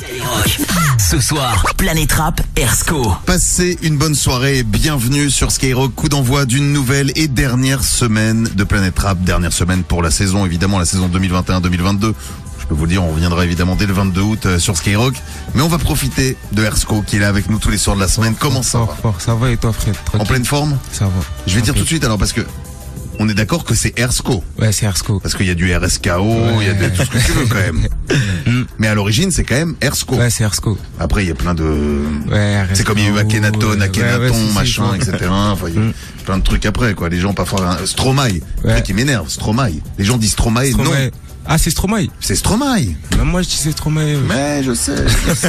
Ce soir, Planète Rap, Ersko. Passez une bonne soirée et bienvenue sur Skyrock, coup d'envoi d'une nouvelle et dernière semaine de Planète Rap. Dernière semaine pour la saison, évidemment, la saison 2021-2022. Je peux vous le dire, on reviendra évidemment dès le 22 août sur Skyrock. Mais on va profiter de Ersko qui est là avec nous tous les soirs de la semaine. Comment ça va? Ça va et toi, Fred? Tranquille. En pleine forme? Ça va. Je vais dire tout de suite alors parce que on est d'accord que c'est Ersko. Ouais, c'est Ersko. Parce qu'il y a du RSKO, il y a tout ce que tu veux quand même. Mais à l'origine, c'est quand même Ersko. Ouais, c'est Ersko. Après, il y a plein de... Ouais, c'est comme il y a eu Akhenaton, ouais, machin, etc. Enfin, il y a plein de trucs après, quoi. Les gens parfois... Stromae. Le truc qui m'énerve, Stromae. Les gens disent Stromae, non. Ah, c'est Stromae. C'est Stromae. Même moi, je disais Stromae. Mais je sais.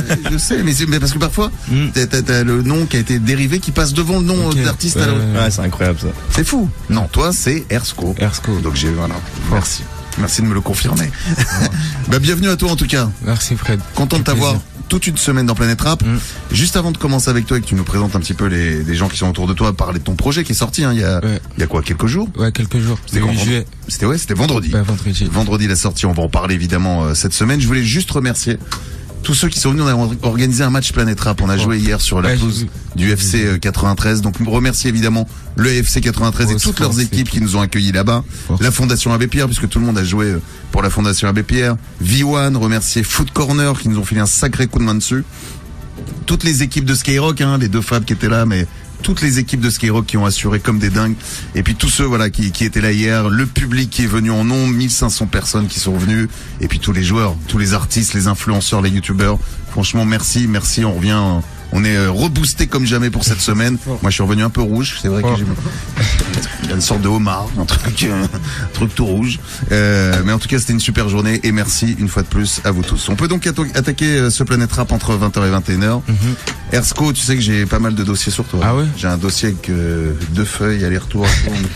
Mais parce que parfois, t'as le nom qui a été dérivé qui passe devant le nom d'artiste. Ouais, c'est incroyable ça. C'est fou. Non, toi, c'est Ersko. Ersko. Donc voilà. Merci. Merci de me le confirmer. Bienvenue à toi en tout cas. Merci Fred. Content de t'avoir toute une semaine dans Planète Rap. Juste avant de commencer avec toi et que tu nous présentes un petit peu les gens qui sont autour de toi, parler de ton projet qui est sorti il y a quoi, quelques jours? Ouais, quelques jours. C'était quand? C'était vendredi. Ouais, vendredi. Vendredi la sortie, on va en parler évidemment cette semaine. Je voulais juste remercier tous ceux qui sont venus. On a organisé un match Planète Rap. On a joué hier sur la pelouse du FC 93. Donc, remercier évidemment le FC 93 et toutes leurs équipes qui nous ont accueillis là-bas. La Fondation Abbé Pierre, puisque tout le monde a joué pour la Fondation Abbé Pierre. V1, remercier Foot Corner qui nous ont filé un sacré coup de main dessus. Toutes les équipes de Skyrock, les deux Fab qui étaient là, mais toutes les équipes de Skyrock qui ont assuré comme des dingues. Et puis tous ceux qui étaient là hier, le public qui est venu en nombre, 1500 personnes qui sont venues, et puis tous les joueurs, tous les artistes, les influenceurs, les youtubeurs. Franchement, merci, on revient, on est reboosté comme jamais pour cette semaine. Moi, je suis revenu un peu rouge, c'est vrai que il y a une sorte de homard, un truc tout rouge. Mais en tout cas, c'était une super journée et merci une fois de plus à vous tous. On peut donc attaquer ce Planète Rap entre 20h et 21h. Ersko, tu sais que j'ai pas mal de dossiers sur toi. Ah ouais? J'ai un dossier avec 2 feuilles, aller-retour.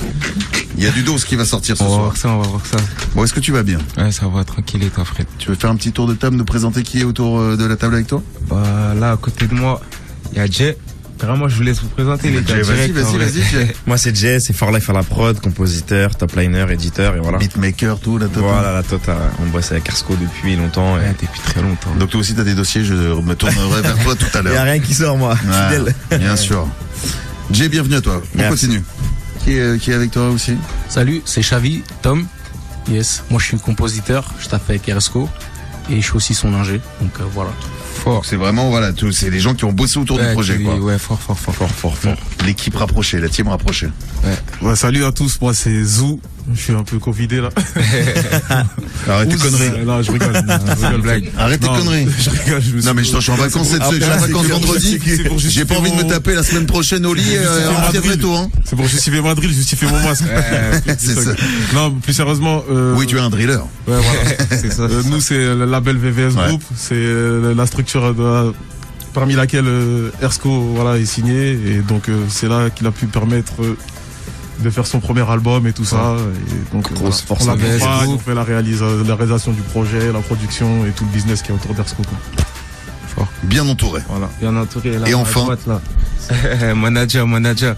Il y a du dos qui va sortir ce soir. On va voir ça. Bon, est-ce que tu vas bien? Ouais, ça va, tranquille et toi, Fred? Tu veux faire un petit tour de table, nous présenter qui est autour de la table avec toi? Là, à côté de moi, il y a Jay. Vraiment, je vous laisse vous présenter les gars. Vas-y, Jay. Moi, c'est Jay, c'est For Life à la prod, compositeur, top liner, éditeur, et voilà. Beatmaker, tout, la totale. Voilà, la totale. On bosse avec Ersko depuis longtemps. Ouais, depuis très longtemps. Donc toi aussi, t'as des dossiers, je me tournerai vers toi tout à l'heure. Il y a rien qui sort, moi. Fidèle. Bien sûr. Jay, bienvenue à toi. On continue. Qui est avec toi aussi? Salut, c'est Xavi, Tom. Yes, moi je suis compositeur, je tape avec Ersko et je suis aussi son ingé. Donc voilà. Fort. C'est vraiment c'est les gens qui ont bossé autour du projet quoi. Ouais, fort. L'équipe rapprochée, la team rapprochée. Ouais, salut à tous, moi c'est Zou. Je suis un peu convidé là. Arrête tes conneries. Non, je rigole. Blague. Arrête tes conneries. Je rigole. Non mais je suis en vacances vendredi. J'ai pas envie de me taper la semaine prochaine au lit. C'est pour justifier ma drill, justifier mon masque. C'est ça. Non, plus sérieusement. Oui, tu es un driller. Ouais, voilà. C'est ça. Nous c'est le label VVS Group. C'est la structure parmi laquelle Ersko est signé et donc c'est là qu'il a pu permettre de faire son premier album et tout ça. Et donc, grosse force. On l'accompagne, on fait la réalisation du projet, la production et tout le business qui est autour d'Ersko. Fort. Bien entouré. Voilà, bien entouré. Là, et enfin, droite, là. manager.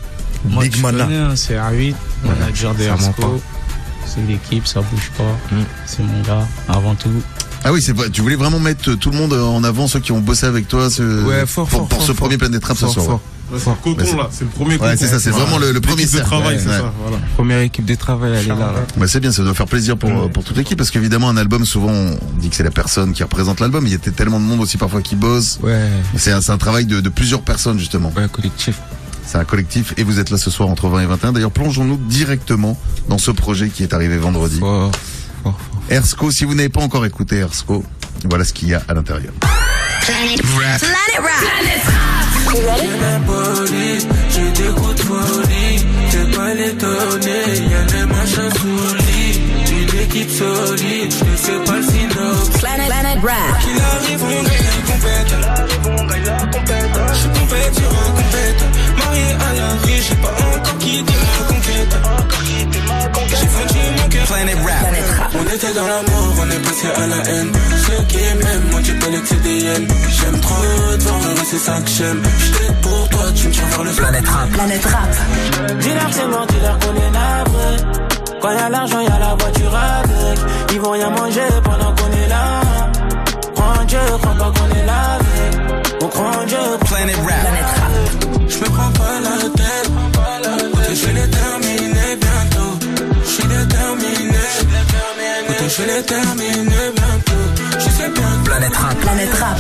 Big man là. C'est Arvid, manager de Ersko. C'est l'équipe, ça bouge pas. C'est mon gars, avant tout. Ah oui, c'est vrai. Tu voulais vraiment mettre tout le monde en avant, ceux qui ont bossé avec toi pour ce premier Planète Rap ce soir. C'est le cocon là, c'est le premier cocon. Ouais, c'est ça, c'est vraiment le premier cercle de travail, c'est ça. Voilà. Première équipe de travail, elle est là. C'est bien, ça doit faire plaisir pour toute l'équipe parce qu'évidemment un album, souvent on dit que c'est la personne qui représente l'album. Il y a tellement de monde aussi parfois qui bosse. Ouais. C'est un travail de plusieurs personnes justement. Ouais, collectif. C'est un collectif et vous êtes là ce soir entre 20 et 21. D'ailleurs, plongeons-nous directement dans ce projet qui est arrivé vendredi. Fort. Ersko, si vous n'avez pas encore écouté Ersko, voilà ce qu'il y a à l'intérieur. Planet Rap. Je t'écoute folie, t'es pas l'étonné, y'a les machins sous lit, une équipe solide, je sais pas le synopsis. Planet Rap. Qu'il arrive, on gagne la compète. Je suis compétiteur, marié à la vie, j'ai pas encore quitté ma conquête. J'ai vendu mon cœur. Planet Rap. On était dans l'amour, on est passé à la haine. Ceux qui m'aiment m'ont dit pas les CDN. J'aime trop te voir heureux, c'est ça que j'aime. J't'aide pour toi, tu me tires vers le Planète Rap. Dis-leur c'est mort, dis-leur qu'on est navré. Quand y'a l'argent, y'a la voiture avec. Ils vont rien manger pendant qu'on est là. Prends Dieu, crois pas qu'on est là. Planet Rap. Je me prends pas la tête. Je vais les terminer bientôt. Je suis déterminé. Je vais les terminer bientôt. Je sais bien. Planet Rap. Planet Rap.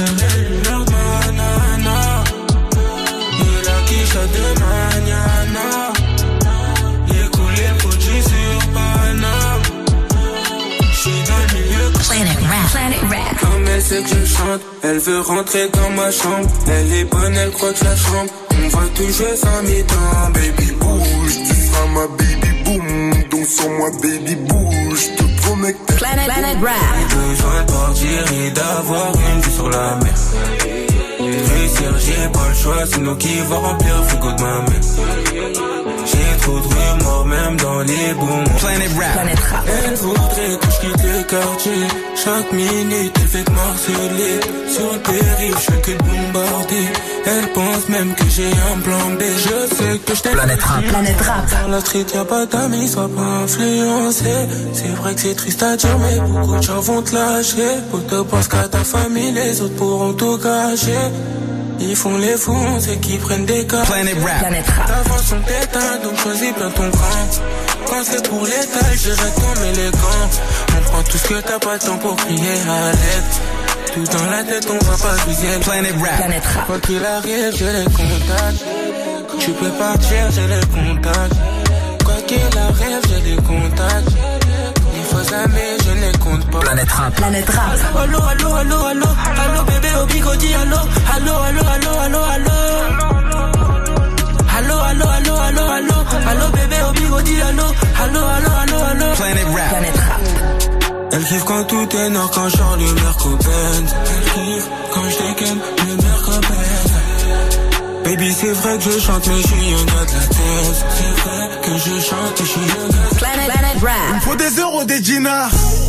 Il a quiché de mañana. Il est coulé le produit sur Paname. Je suis dans le milieu. Planet Rap. Planet Rap. Comme elle sait que je chante, elle veut rentrer dans ma chambre. Elle est bonne, elle croit que la chambre. On va tout jouer sans mi-temps. Baby bouge, tu seras ma baby boom. Donc sur moi baby bouge, je te promets que t'es Planet Rap. J'ai besoin de partir et d'avoir une vue sur la mer. Réussir, j'ai pas le choix, c'est nous qui va remplir le frigo de ma mère. J'ai trop de remords, même dans les booms. Planet Rap. Elle voudrait que je quitte le quartier. Chaque minute, elle fait que marceler. Sur le périph', je fais que de bombarder. Elle pense même que j'ai un plan B. Je sais que je t'aime. Planet Rap. Planet Rap. Dans la street, y'a pas d'amis, sois pas influencé. C'est vrai que c'est triste à dire, mais beaucoup de gens vont te lâcher. Pour te penser qu'à ta famille, les autres pourront tout gâcher. Ils font les fous, c'est qu'ils prennent des cas. Planet Rap. Ta voix sont éteintes, donc choisis bien ton camp. Quand c'est pour l'état, je reste comme élégant. On prend tout ce que t'as pas le temps pour crier à l'aide. Tout dans la tête, on va pas viser. Planet Rap. Quoi qu'il arrive, j'ai les contacts. Tu peux partir, j'ai les contacts. Quoi qu'il arrive, j'ai les contacts. Les faux amis, je ne les compte pas. Planet Rap. Planet Rap. Allo, allo, allo, allo. Allo, bébé au bigodi, allo. Allo, allo, allo, allo, allo. Allo, allo, allo, allo, allo. Allo, bébé au bigodi, allo. Allo, allo, allo, allo. Planet Rap. Elle kiffe quand tout est noir, quand je sors le Merco-Benz. Elle kiffe quand je dégaine le Merco-Benz. Baby, c'est vrai que je chante, mais je suis un gars de la tête. C'est vrai que je chante, mais je suis un gars de Planet Rap. Faut des euros, des dinars.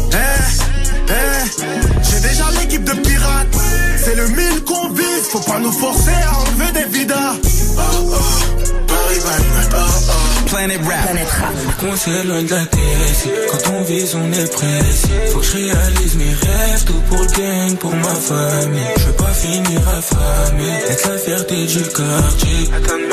J'ai déjà l'équipe de pirates. C'est le 1000 qu'on vise. Faut pas nous forcer à enlever des vidas. Planet Rap. Qu'on s'éloigne de la terre. Quand on vise, on est précis. Faut que je réalise mes rêves. Tout pour le gang, pour ma famille. Je veux pas finir affamé. Être la fierté du quartier.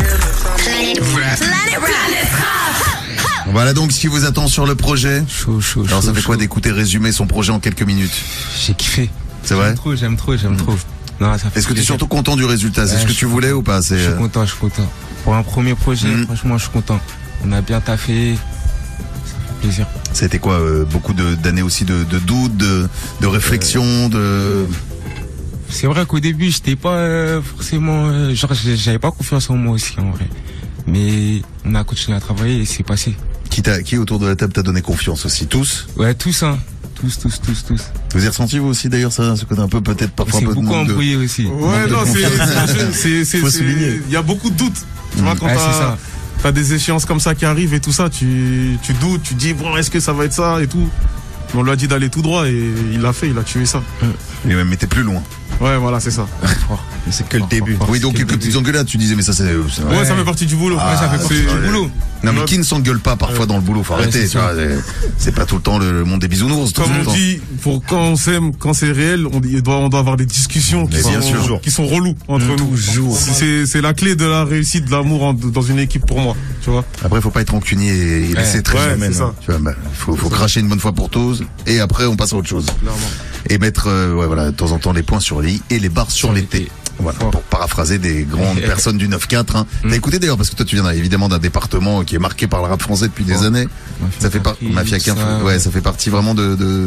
Planet Rap. Voilà donc ce qui vous attend sur le projet. Chaud. Alors ça fait quoi d'écouter résumer son projet en quelques minutes? J'ai kiffé. C'est vrai? J'aime trop. Non, ça fait Est-ce que tu es plaisir. surtout content du résultat? C'est ce que tu voulais ou pas? Je suis content. Pour un premier projet, franchement, je suis content. On a bien taffé. Ça fait plaisir. C'était quoi? Beaucoup d'années aussi de doutes, de réflexion, de... C'est vrai qu'au début, j'étais pas forcément... genre, j'avais pas confiance en moi aussi, en vrai. Mais on a continué à travailler et c'est passé. Qui autour de la table t'a donné confiance aussi? Tous? Ouais, tous, hein. Tous. Vous avez ressenti vous aussi d'ailleurs ça, ce côté un peu peut-être parfois C'est un peu de beaucoup manque de... embrouillé aussi. Ouais, non, Faut souligner. il y a beaucoup de doutes. Tu vois, quand Ouais, c'est ça. t'as des échéances comme ça qui arrivent et tout ça, tu doutes, tu dis, bon, est-ce que ça va être ça et tout. Mais on lui a dit d'aller tout droit et il l'a fait, il a tué ça. Mais même était plus loin. Ouais, voilà, c'est ça. Mais c'est que le début. Oui, donc quelques engueulades, tu disais, mais ça c'est... Ouais, ça fait partie du boulot. Ah, Ouais, ça fait partie c'est- du boulot. Non mais qui ne s'engueule pas parfois dans le boulot? Faut arrêter, tu vois. C'est pas tout le temps le monde des bisounours. Tout Comme le on temps. dit, pour quand on s'aime, quand c'est réel, on doit avoir des discussions Mais bien sûr. qui sont reloues entre nous. Toujours. C'est la clé de la réussite, de l'amour dans une équipe pour moi. Tu vois. Après, faut pas être rancunier et laisser très ouais, jamais. c'est ça. Tu vois, bah, faut cracher une bonne fois pour tous et après on passe à autre chose. Clairement. Et mettre, ouais, voilà, de temps en temps les points sur les i et les barres sur les t. Voilà, Fort. pour paraphraser des grandes personnes du 9-4. Hein. T'as écouté d'ailleurs, parce que toi tu viens évidemment d'un département qui est marqué par le rap français depuis des années. Ça fait partie, Mafia Quinfo, ouais, ça fait partie vraiment de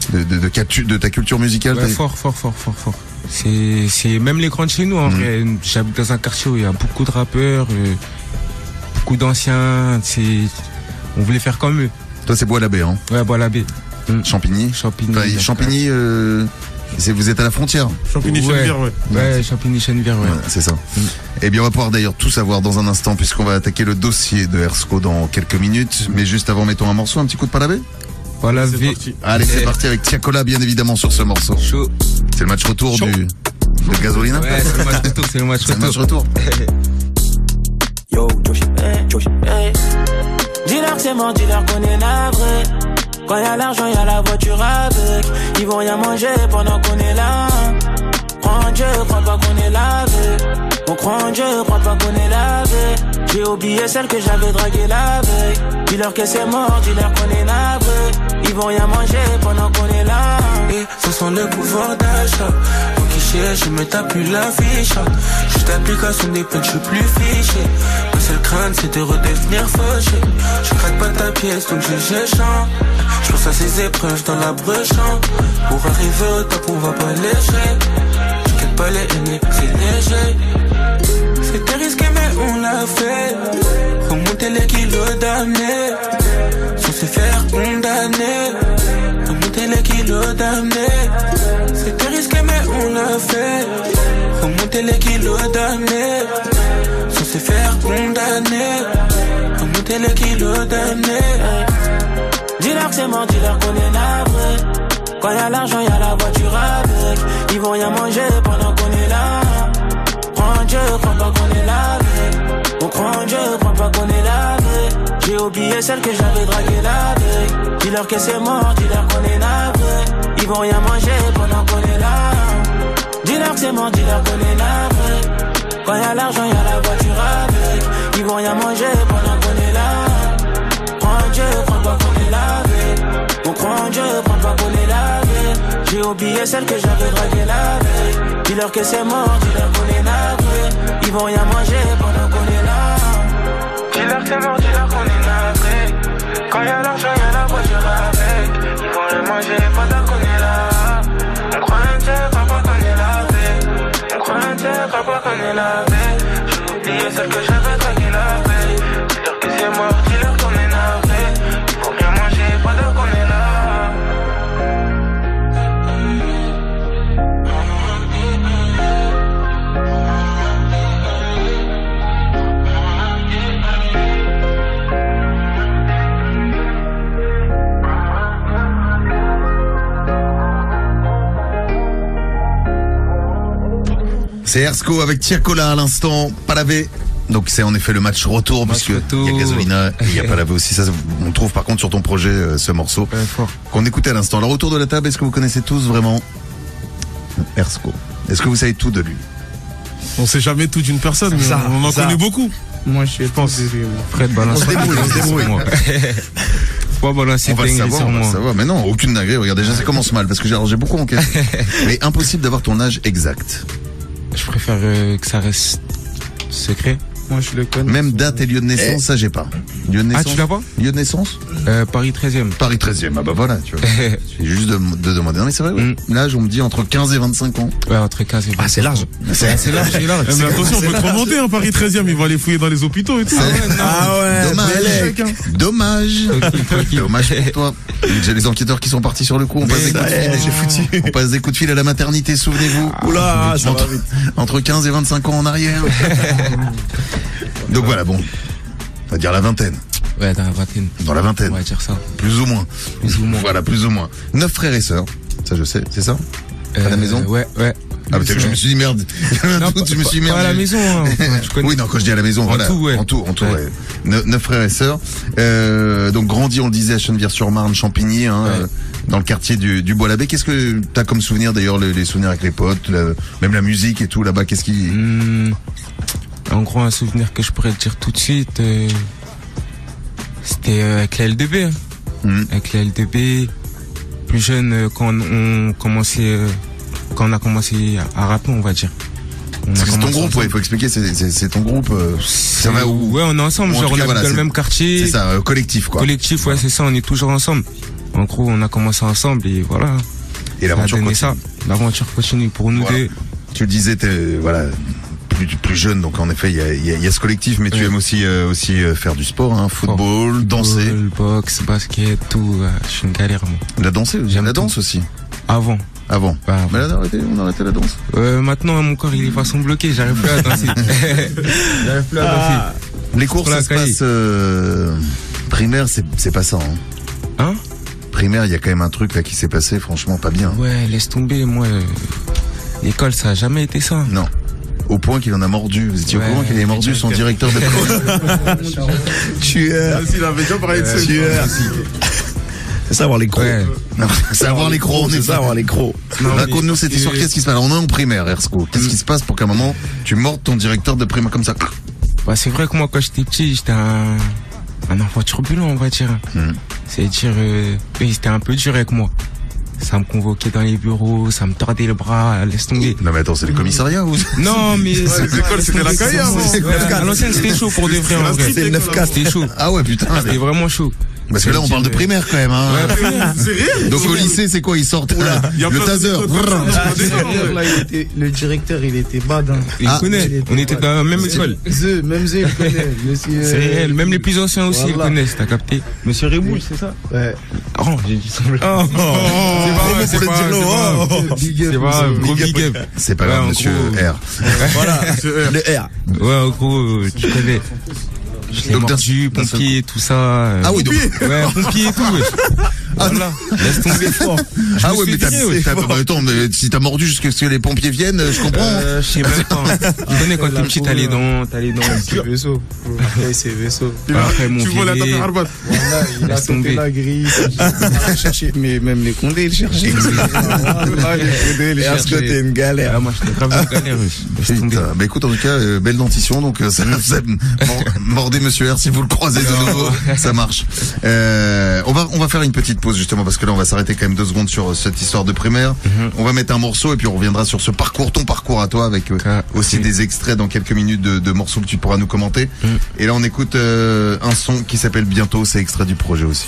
ta culture musicale. Ouais, fort. C'est même les grands de chez nous, en vrai. J'habite dans un quartier où il y a beaucoup de rappeurs, beaucoup d'anciens. On voulait faire comme eux. Toi c'est Bois-l'Abbé, hein. Ouais, Bois-l'Abbé. Champigny. Champigny. Enfin, Champigny, vous êtes à la frontière. Champigny-Chenevière, ouais. Ouais, Champigny-Chenevière, ouais. Ouais, c'est ça. Eh bien, on va pouvoir d'ailleurs tout savoir dans un instant, puisqu'on va attaquer le dossier de Hersco dans quelques minutes. Mais juste avant, mettons un morceau, un petit coup de Palabé. Voilà, C'est parti. Allez, c'est parti avec Tiakola, bien évidemment, sur ce morceau. Chaud. C'est le match retour Chaud. de Gasolina. Ouais, c'est le match retour, c'est le match C'est le match retour. retour. Yo, Josh, hey. Dis-leur que c'est mon dealer qu'on est navré. Quand y'a l'argent, y'a la voiture avec. Ils vont rien manger pendant qu'on est là. Prends Dieu, crois pas qu'on est lavé. croit en Dieu, crois pas qu'on est lavé. J'ai oublié celle que j'avais draguée la veille. Dis-leur que c'est mort, dis-leur qu'on est navré. Ils vont rien manger pendant qu'on est là. Et ça sent le pouvoir d'achat. Pour quicher, je me tape plus la fiche. Juste l'application des peines, je suis plus fiché. Ma seule crainte, c'est de redevenir fauché. Je craque pas ta pièce, donc j'échange. Je pense à ces épreuves dans la brèche. Pour arriver au top, on va pas léger. J'inquiète pas les aînés, c'est léger. C'était risqué mais on l'a fait. Remonter les kilos d'années sans se faire condamner. Remonter les kilos d'années. C'était risqué mais on l'a fait. Remonter les kilos d'années sans se faire condamner. Remonter les kilos d'années. Dis-leur que c'est mort, dis-leur qu'on est navré. Quand y'a l'argent, y'a la voiture avec. Ils vont rien manger pendant qu'on est là. Crois en Dieu, crois pas qu'on est lavé. On croit en Dieu, crois pas qu'on est lavé. J'ai oublié celle que j'avais draguée la veille. Dis-leur que c'est mort, dis-leur qu'on est navré. Ils vont rien manger pendant qu'on est là. Dis-leur que c'est mort, dis-leur qu'on est navré. Quand y'a l'argent, y'a la voiture avec. Ils vont rien manger pendant qu'on est là. Crois en Dieu, crois pas qu'on est lavé. On croit en Dieu, crois pas qu'on est lavé. J'ai oublié celle que j'avais draguée la veille. Dis-leur que c'est mort, dis-leur qu'on est navré. Ils vont rien manger pendant qu'on est là. Dis-leur que c'est mort, dis-leur qu'on est navré. Quand y'a l'argent, y'a la voiture avec. Ils vont rien manger pendant qu'on est là. On croit en Dieu, crois pas qu'on est lavé. On croit en Dieu, crois pas qu'on est lavé. J'ai oublié celle que j'avais draguée la veille. Dis-leur que c'est mort, dis-leur qu'on est navré. Ils vont rien manger pendant qu'on est là. C'est Ersko avec Tiakola à l'instant, Palavé. Donc c'est en effet le match retour, puisque il y a Gasolina et il y a Palavé aussi. Ça, on trouve par contre sur ton projet ce morceau qu'on écoutait à l'instant. Alors autour de la table, est-ce que vous connaissez tous vraiment Ersko? Est-ce que vous savez tout de lui? On sait jamais tout d'une personne, mais on en connaît beaucoup. Moi, je pense. Fred balance. On se débrouille. Pas balancer on va le savoir, mais non, aucune dinguerie. Regarde, déjà ça commence mal, parce que j'ai beaucoup enquêté. Mais impossible d'avoir ton âge exact. Je préfère que ça reste secret. Moi, je le connais. Même date et lieu de naissance, ça j'ai pas. Lieu de naissance. Ah, tu l'as pas? Lieu de naissance? Paris 13e. Paris 13e, ah bah voilà, tu vois. J'ai juste de demander. Non mais c'est vrai, ouais. L'âge, on me dit entre 15 et 25 ans. Ouais, entre 15 et 25 ans. Ah, c'est large. C'est large. Mais attention, on peut te remonter, hein, Paris 13e, ils vont aller fouiller dans les hôpitaux et tout. Dommage pour toi. J'ai les enquêteurs qui sont partis sur le coup. On passe des coups de fil. On passe des coups de fil à la maternité, souvenez-vous. Oula, ça va vite. Entre 15 et 25 ans en arrière. Donc voilà, bon. On va dire la vingtaine. Ouais, dans la vingtaine. Dans la vingtaine. On va dire ça. Plus ou moins. Voilà, plus ou moins. 9 frères et sœurs. Ça, je sais, c'est ça? À la maison? Ouais. Ah, peut-être que je me suis dit merde. Je me suis dit merde. Pas à la maison, hein. Tu connais. Oui, non, quand je dis à la maison, voilà. En tout, ouais. 9 frères et sœurs. Donc, grandi, on le disait, à Chennevières-sur-Marne, Champigny, hein, dans le quartier du Bois-l'Abbé. Qu'est-ce que t'as comme souvenir, d'ailleurs, les souvenirs avec les potes, même la musique et tout, là-bas, qu'est-ce qui... En gros, un souvenir que je pourrais te dire tout de suite, c'était avec la LDB. Avec la LDB, plus jeune, quand on a commencé à rapper, on va dire. C'est ton groupe, ouais, il faut expliquer, c'est ton groupe. Ça va où? Ouais, on est ensemble, genre on habite dans le même quartier. C'est ça, collectif, quoi. Collectif, ouais, c'est ça, on est toujours ensemble. En gros, on a commencé ensemble et voilà. Et l'aventure continue. Ça. L'aventure continue pour nous deux. Tu le disais, voilà. Plus jeune, donc en effet il y a ce collectif, mais tu aimes aussi faire du sport, hein, football, danser, boxe, basket, tout. Je suis une galère, moi. La danse aussi. Avant. Mais là on a arrêté la danse. Maintenant mon corps il est façon bloqué, j'arrive plus à danser. Les cours ça se passe primaire, c'est pas ça. Hein? Primaire, il y a quand même un truc là qui s'est passé, franchement pas bien. Ouais, laisse tomber, moi l'école ça a jamais été ça. Non. Au point qu'il en a mordu. Vous étiez au courant qu'il avait mordu son directeur d'école? Tueur. Il avait déjà parlé de ça. Tueur. C'est ça, avoir les crocs. Ouais. Non, c'est avoir les crocs, C'est ça, avoir les crocs. Raconte-nous cette histoire, qu'est-ce qui se passe? On est en primaire, Ersko. Qu'est-ce qui se passe pour qu'à un moment, tu mordes ton directeur de primaire comme ça? Bah, c'est vrai que moi, quand j'étais petit, j'étais un enfant turbulent, on va dire. C'est-à-dire, il était un peu dur avec moi. Ça me convoquait dans les bureaux, ça me tordait le bras, laisse tomber. Non, mais attends, c'est le commissariat ou? Non, mais Les écoles, c'était la carrière. à l'ancienne, c'était chaud pour de vrai, en vrai. C'est le 9K. C'était chaud. Ah ouais, putain. C'était vraiment chaud. Parce que là, on parle de primaire quand même, hein. C'est réel. Donc au lycée, c'est quoi? Ils sortent y a le plein de taser. méthodes. Là, le directeur, il était bad. Hein. Il connaît. On était dans la même école. Même Zé, il connaît. Monsieur, C'est réel. Même les plus anciens aussi, ils voilà. connaissent, t'as capté. Monsieur Réboul, c'est ça? Ouais. Oh, j'ai dit ça. Oh, c'est pas, c'est pas, gros big up. C'est pas Ouais, grave, en monsieur gros, R. Voilà. Le R. Ouais, en gros, tu connais. Je l'ai Donc, mordu, pompier, tout ça. Ah oui, donc. Ouais, pompier et tout, ouais. Voilà. Laisse tomber fort. Ah ouais, mais attends, mais si t'as mordu jusqu'à ce que les pompiers viennent, je comprends. Je sais même pas. Tu connais quand t'es petit, t'as les dents C'est vaisseau. Après, c'est vaisseau. Après, mon Tu vois la filet. tape Harbat. Voilà, il a Laisse sauté tomber. la grille. Il a cherché, mais même les condés, il cherchait. Voilà, les condés, il Et à ce côté, cherchait. une galère. Ah, moi, j'étais grave en galère, laisse tomber. Putain, bah écoute, en tout cas, belle dentition, donc mordez monsieur R si vous le croisez de nouveau, ça marche. On va faire une petite pause justement parce que là on va s'arrêter quand même 2 secondes sur cette histoire de primaire. On va mettre un morceau et puis on reviendra sur ce parcours, ton parcours à toi avec aussi des extraits dans quelques minutes de morceaux que tu pourras nous commenter. Et là on écoute un son qui s'appelle Bientôt, c'est extrait du projet aussi.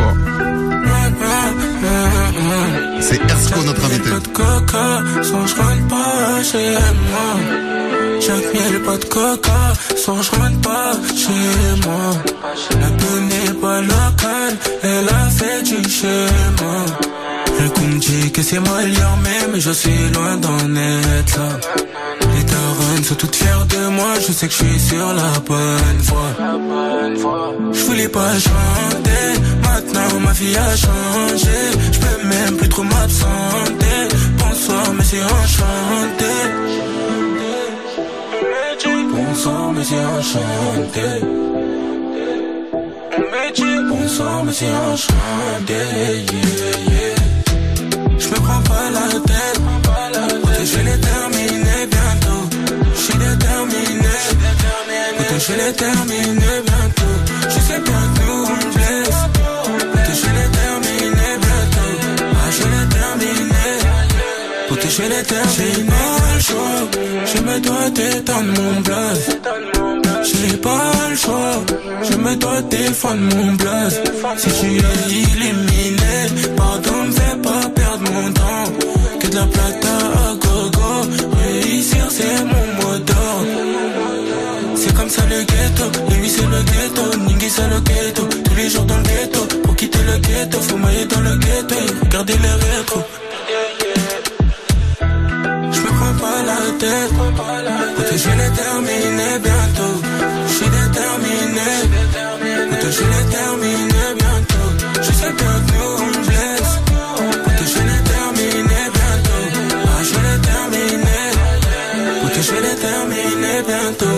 C'est Ersko notre invité. Pas de coca, sans je rentre pas chez moi. Chaque miel, pas de coca, sans je rentre pas chez moi. La peine n'est pas locale, elle a fait du schéma. Le coup me dit que c'est mal mais je suis loin d'en être là. Les darons sont toutes fières de moi, je sais que je suis sur la bonne voie. Je voulais pas chanter, maintenant ma vie a changé. Je peux même plus trop m'absenter. Bonsoir monsieur enchanté. Bonsoir monsieur enchanté. Bonsoir monsieur enchanté. Je me prends pas la tête. Je l'ai terminé bientôt. Je suis déterminé. Je l'ai terminé bientôt. Je sais bien que nous on me blesse. Je l'ai terminé bientôt. Ah je l'ai terminé. Je l'ai terminé. J'ai pas le choix. Je me dois d'éteindre mon blaze. J'ai pas le choix. Je me dois défendre mon blaze. Si je suis éliminé, pardon, ne fais pas perdre mon temps. Que de la plata à gogo. Réussir c'est mon mot d'ordre. C'est comme ça le ghetto, lui c'est le ghetto, Ningui c'est le ghetto. Tous les jours dans le ghetto, pour quitter le ghetto, faut mailler dans le ghetto et regarder les rétros. Je me prends pas la tête, je l'ai terminé bientôt. Je suis déterminé, je l'ai terminé bientôt. Je sais bien que nous on me blesse, je l'ai terminé bientôt. Ah je l'ai terminé, je l'ai terminé bientôt.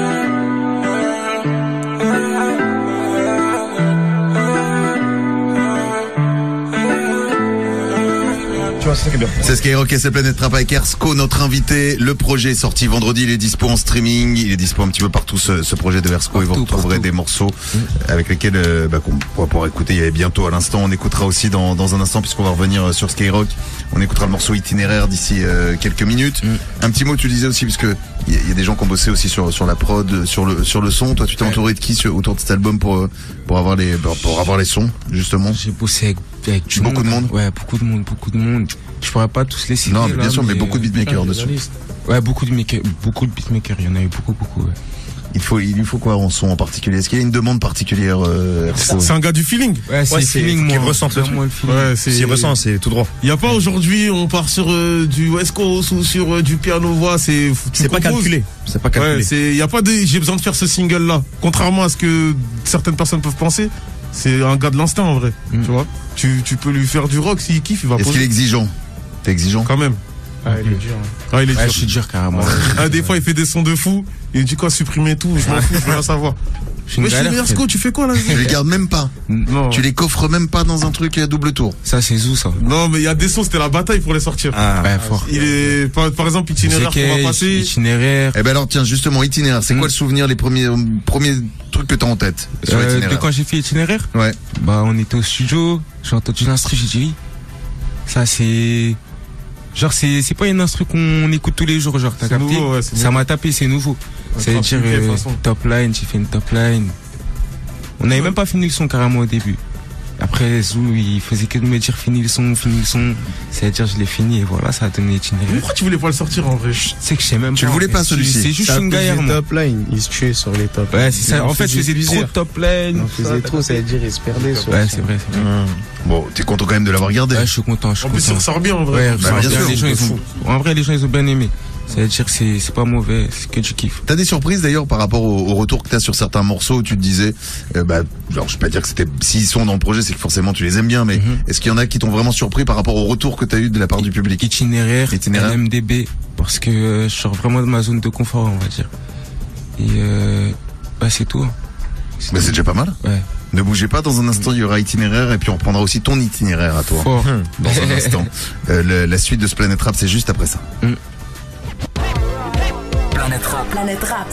C'est Skyrock et c'est Planète Trap avec Ersko, notre invité. Le projet est sorti vendredi, il est dispo en streaming, il est dispo un petit peu partout ce projet de Ersko et vous retrouverez des morceaux avec lesquels qu'on pourra pouvoir écouter. Il y avait Bientôt à l'instant, on écoutera aussi dans un instant puisqu'on va revenir sur Skyrock. On écoutera le morceau Itinéraire d'ici quelques minutes. Un petit mot, tu disais aussi puisque il y a des gens qui ont bossé aussi sur la prod, sur le son. Toi, tu t'es entouré de qui autour de cet album pour avoir les sons justement? J'ai bossé avec beaucoup de monde. Ouais, beaucoup de monde. Je pourrais pas tous les citer. Non, mais bien sûr, mais beaucoup de beatmakers dessus. Ouais, beaucoup de beatmakers. Il y en a eu beaucoup. Ouais. Il lui faut quoi en son en particulier? Est-ce qu'il y a une demande particulière? C'est un gars du feeling. Ouais, c'est le feeling, moi. Qui ressent le truc. Ouais, S'il ressent, c'est tout droit. Il y a pas aujourd'hui, on part sur du West Coast ou sur du piano voix, c'est pas calculé. C'est pas calculé. Ouais, y a pas j'ai besoin de faire ce single là. Contrairement à ce que certaines personnes peuvent penser, c'est un gars de l'instinct en vrai. Tu vois? Tu peux lui faire du rock s'il kiffe, il va Est-ce poser. qu'il est exigeant? T'es exigeant? Quand même. Ah, il est dur. Ah, il est Ouais, dur. je suis dur carrément. Ah, des fois, il fait des sons de fou. Il dit quoi, supprimer tout. Je m'en fous, je veux rien savoir. Je suis une Mais chez galère, Ersko, tu fais quoi là? Tu les gardes même pas. Non. Tu les coffres même pas dans un truc à double tour. Ça, c'est Zou, ça. Non, mais il y a des sons, c'était la bataille pour les sortir. Ouais, fort. Il est, par exemple, itinéraire qu'on va passer. Itinéraire. Eh ben alors tiens, justement, itinéraire, c'est quoi le souvenir, les premiers trucs que t'as en tête sur De l'itinéraire? quand j'ai fait itinéraire? Ouais. Bah, on était au studio, j'ai entendu l'instru, j'ai dit oui. Ça, c'est... Genre, c'est pas une instru qu'on écoute tous les jours, genre, t'as C'est capté? nouveau, ouais, c'est Ça nouveau. m'a tapé, c'est nouveau. Ça veut dire, de toute façon. top line, j'ai fait une top line. On n'avait même pas fini le son carrément au début. Après, Zou, il faisait que de me dire finis le son. Ça veut dire je l'ai fini et voilà, ça a donné l'itinéraire. Pourquoi tu voulais pas le sortir en vrai? C'est que je sais même pas. Tu le voulais en pas, fait. celui-ci? C'est juste Ça une faisait gaillard, moi. top line. Il se tuait sur les top. Ouais, c'est ça. En fait, je faisais trop de plusieurs. top line. On faisait trop, ça veut dire il se perdait sur Ouais, le c'est son. vrai. Bon, t'es content quand même de l'avoir gardé. Ouais, je suis content. En plus, il ressort bien en vrai. Ouais, Bah, bien sûr, les gens, de en vrai, les gens, ils ont bien aimé. Ça veut dire que c'est pas mauvais, c'est que du kiff. T'as des surprises d'ailleurs par rapport au retour que t'as sur certains morceaux où tu te disais, bah, genre je vais pas dire que c'était, s'ils sont dans le projet, c'est que forcément tu les aimes bien, mais est-ce qu'il y en a qui t'ont vraiment surpris par rapport au retour que t'as eu de la part du public? Itinéraire, Itinéraire. LMDB, parce que je sors vraiment de ma zone de confort, on va dire. Et bah c'est tout. Bah c'est déjà pas mal. Ouais. Ne bougez pas, dans un instant il y aura itinéraire et puis on reprendra aussi ton itinéraire à toi. Fort. Dans un instant. La suite de ce Planète Rap, c'est juste après ça. Planète Rap. Planète Rap.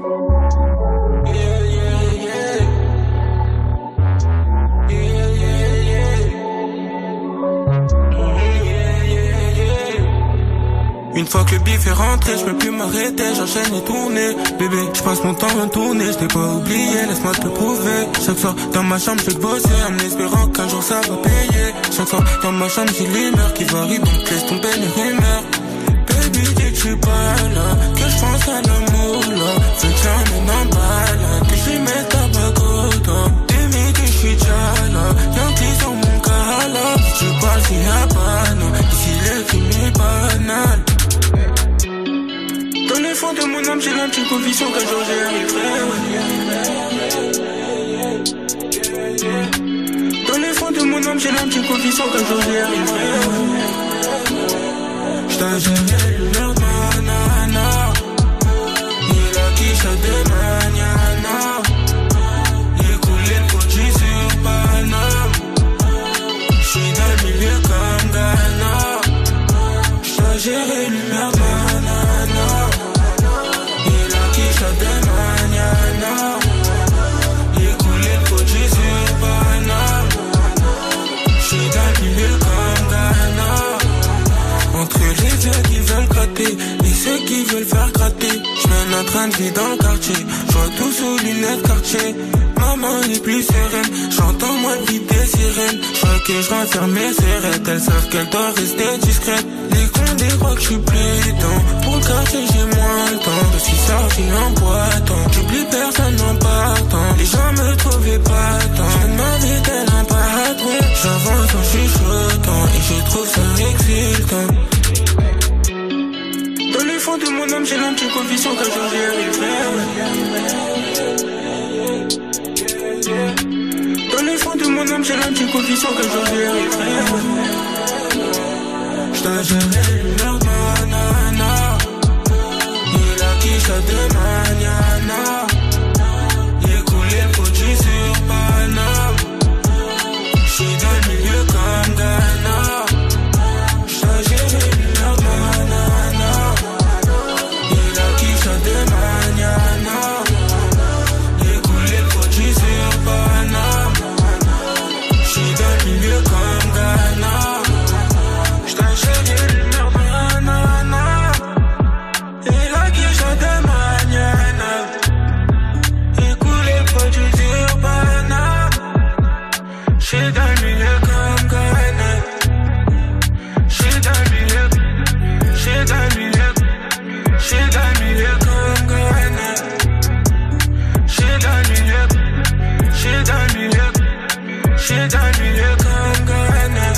Une fois que le bif est rentré, je peux plus m'arrêter, j'enchaîne les tournées. Bébé, je passe mon temps à tourner, je t'ai pas oublié, laisse-moi te le prouver. Chaque soir dans ma chambre, je vais bosser, en espérant qu'un jour ça va payer. Chaque soir dans ma chambre, j'ai l'humeur qui varie, donc laisse tomber les rumeurs. Baby, dis que je suis pas là, que je pense à l'amour là. Fais que j'emmène en balade, que j'y mette ta bague au Dès midi, je suis déjà là, y'a un clic sur mon cas là. Si tu parles, s'il y a pas, non, ici le crime est banal. Dans le fond de mon âme, j'ai la petite conviction qu'un jour j'y arriverai. Dans le fond de mon âme, j'ai la petite conviction qu'un jour j'y arriverai. J't'ingérais l'heure de manana. Il a quiché de maniana. Il coulait le Gucci sur Paname. J'suis dans le milieu comme Ghana. J't'ingérais l'heure de manana. Il a quiché de maniana. Il coulait le Gucci sur Paname. J'suis dans le milieu comme Ghana. Entre les vieux qui veulent gratter et ceux qui veulent faire gratter, je mène un train de vie dans le quartier. Je vois tout sous lunettes quartier. Maman est plus sereine, j'entends moi le beat des sirènes. Je vois que je renferme mes serrettes, elles savent qu'elles doivent rester discrètes. Les condés croient que je suis plus temps. Pour le quartier j'ai moins le temps. Je suis sorti en boitant, j'oublie personne en partant. Les gens me trouvaient pas tant. Je ma vie tel un patron. J'avance en chuchotant et je trouve ça exultant. Dans le fond de mon âme, j'ai la petite conviction qu'un jour j'y arriverai. Dans le fond de mon âme, j'ai la petite conviction qu'un jour j'y arriverai. J't'ingérais l'heure de manana. Il a quiché de maniana. Il coulait le Gucci sur Paname. J'suis dans le milieu comme Ghana. J't'ingérais l'heure de manana. Il a quiché de maniana. Il coulait le Gucci sur Paname. J'suis dans le milieu comme Ghana. J't'ingérais l'heure de manana. Il a quiché de maniana. Il coulait le Gucci sur Paname. J'suis dans le milieu comme Ghana. J'suis dans le milieu. J'suis dans le milieu. J'suis dans le milieu comme Ghana. J'suis dans le milieu. J'suis dans le milieu. J'suis dans le milieu comme Ghana.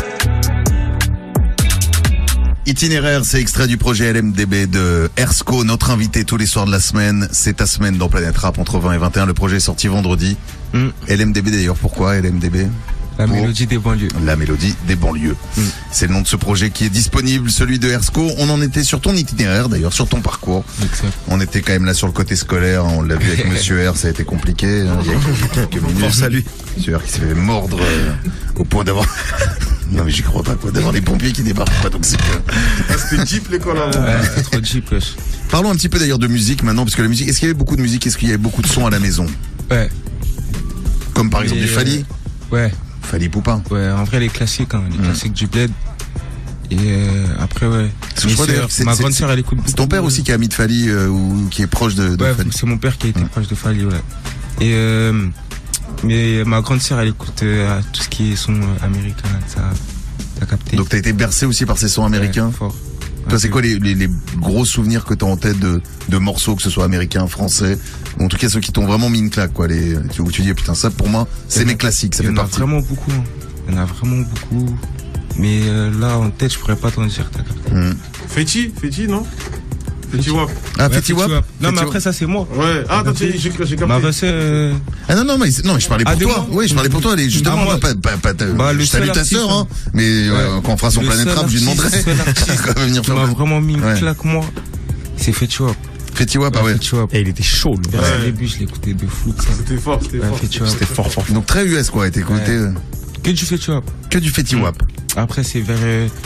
Itinéraire, c'est extrait du projet LMDB de Ersko, notre invité tous les soirs de la semaine. C'est ta semaine dans Planète Rap entre 20 et 21. Le projet est sorti vendredi. LMDB d'ailleurs, pourquoi LMDB? La mélodie des banlieues. La mélodie des banlieues. C'est le nom de ce projet qui est disponible, celui de Ersko. On en était sur ton itinéraire, d'ailleurs, sur ton parcours. Exact. On était quand même là sur le côté scolaire. On l'a vu avec Monsieur R, ça a été compliqué. Il y a quelques minutes. Force à lui. Monsieur R qui s'est fait mordre au point d'avoir... Non mais j'y crois pas quoi, d'avoir des pompiers qui débarquent pas, donc c'est que... C'était Jeep l'école avant. Ouais, c'est trop Jeep, wesh. Parlons un petit peu d'ailleurs de musique maintenant, parce que la musique, est-ce qu'il y avait beaucoup de musique, est-ce qu'il y avait beaucoup de sons à la maison? Ouais. Comme par exemple du Fali? Ouais. Fali Poupa. Ouais, en vrai les classiques, hein, les classiques du bled. Et après ouais. Je crois d'ailleurs que ma grande sœur elle écoute beaucoup. C'est ton père aussi qui a mis de Fali ou qui est proche de ouais, Fali? C'est mon père qui a été proche de Fali, ouais. Et mais ma grande sœur elle écoute tout ce qui est son américain, ça t'as capté. Donc t'as été bercé aussi par ces sons américains? Ouais, fort. Toi, c'est quoi les gros souvenirs que t'as en tête de morceaux, que ce soit américains, français, ou en tout cas ceux qui t'ont vraiment mis une claque, quoi, où tu dis putain ça pour moi c'est mes classiques, ça fait partie. Il y en a vraiment beaucoup, hein. Il y en a vraiment beaucoup, mais là en tête je pourrais pas t'en dire, t'as capté. Fetty, non? Fetty Wap. Ah, ouais, Fetty Wap. Non, mais après ça c'est moi. Ouais. Ah, attends, j'ai capté. Ah non, mais je parlais pour toi. Oui, je parlais pour toi. Justement, je salue ta sœur, hein. Mais quand on fera son Planète Rap, je lui demanderai. Tu m'as vraiment mis une claque, moi. C'est Fetty Wap. Fetty Wap, ah ouais. Et il était chaud, le gars. Au début, je l'écoutais de fou. C'était fort. C'était fort. Donc très US, quoi. T'écoutais. Que du Fetty Wap. Que du Fetty Wap. Après, c'est vers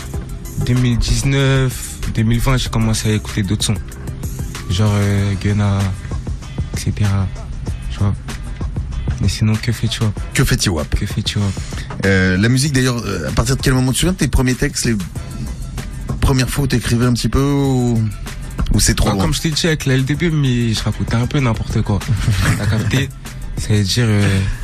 2019, 2020, j'ai commencé à écouter d'autres sons. Genre Gunna, etc. Tu vois. Mais sinon, que Fetty Wap. Que Fetty Wap. Que Fetty Wap. La musique, d'ailleurs, à partir de quel moment tu te souviens de tes premiers textes, les premières fois où t'écrivais un petit peu ou c'est trop loin? Comme je t'ai dit avec la LDB, mais je racontais un peu n'importe quoi. T'as capté? Ça veut dire...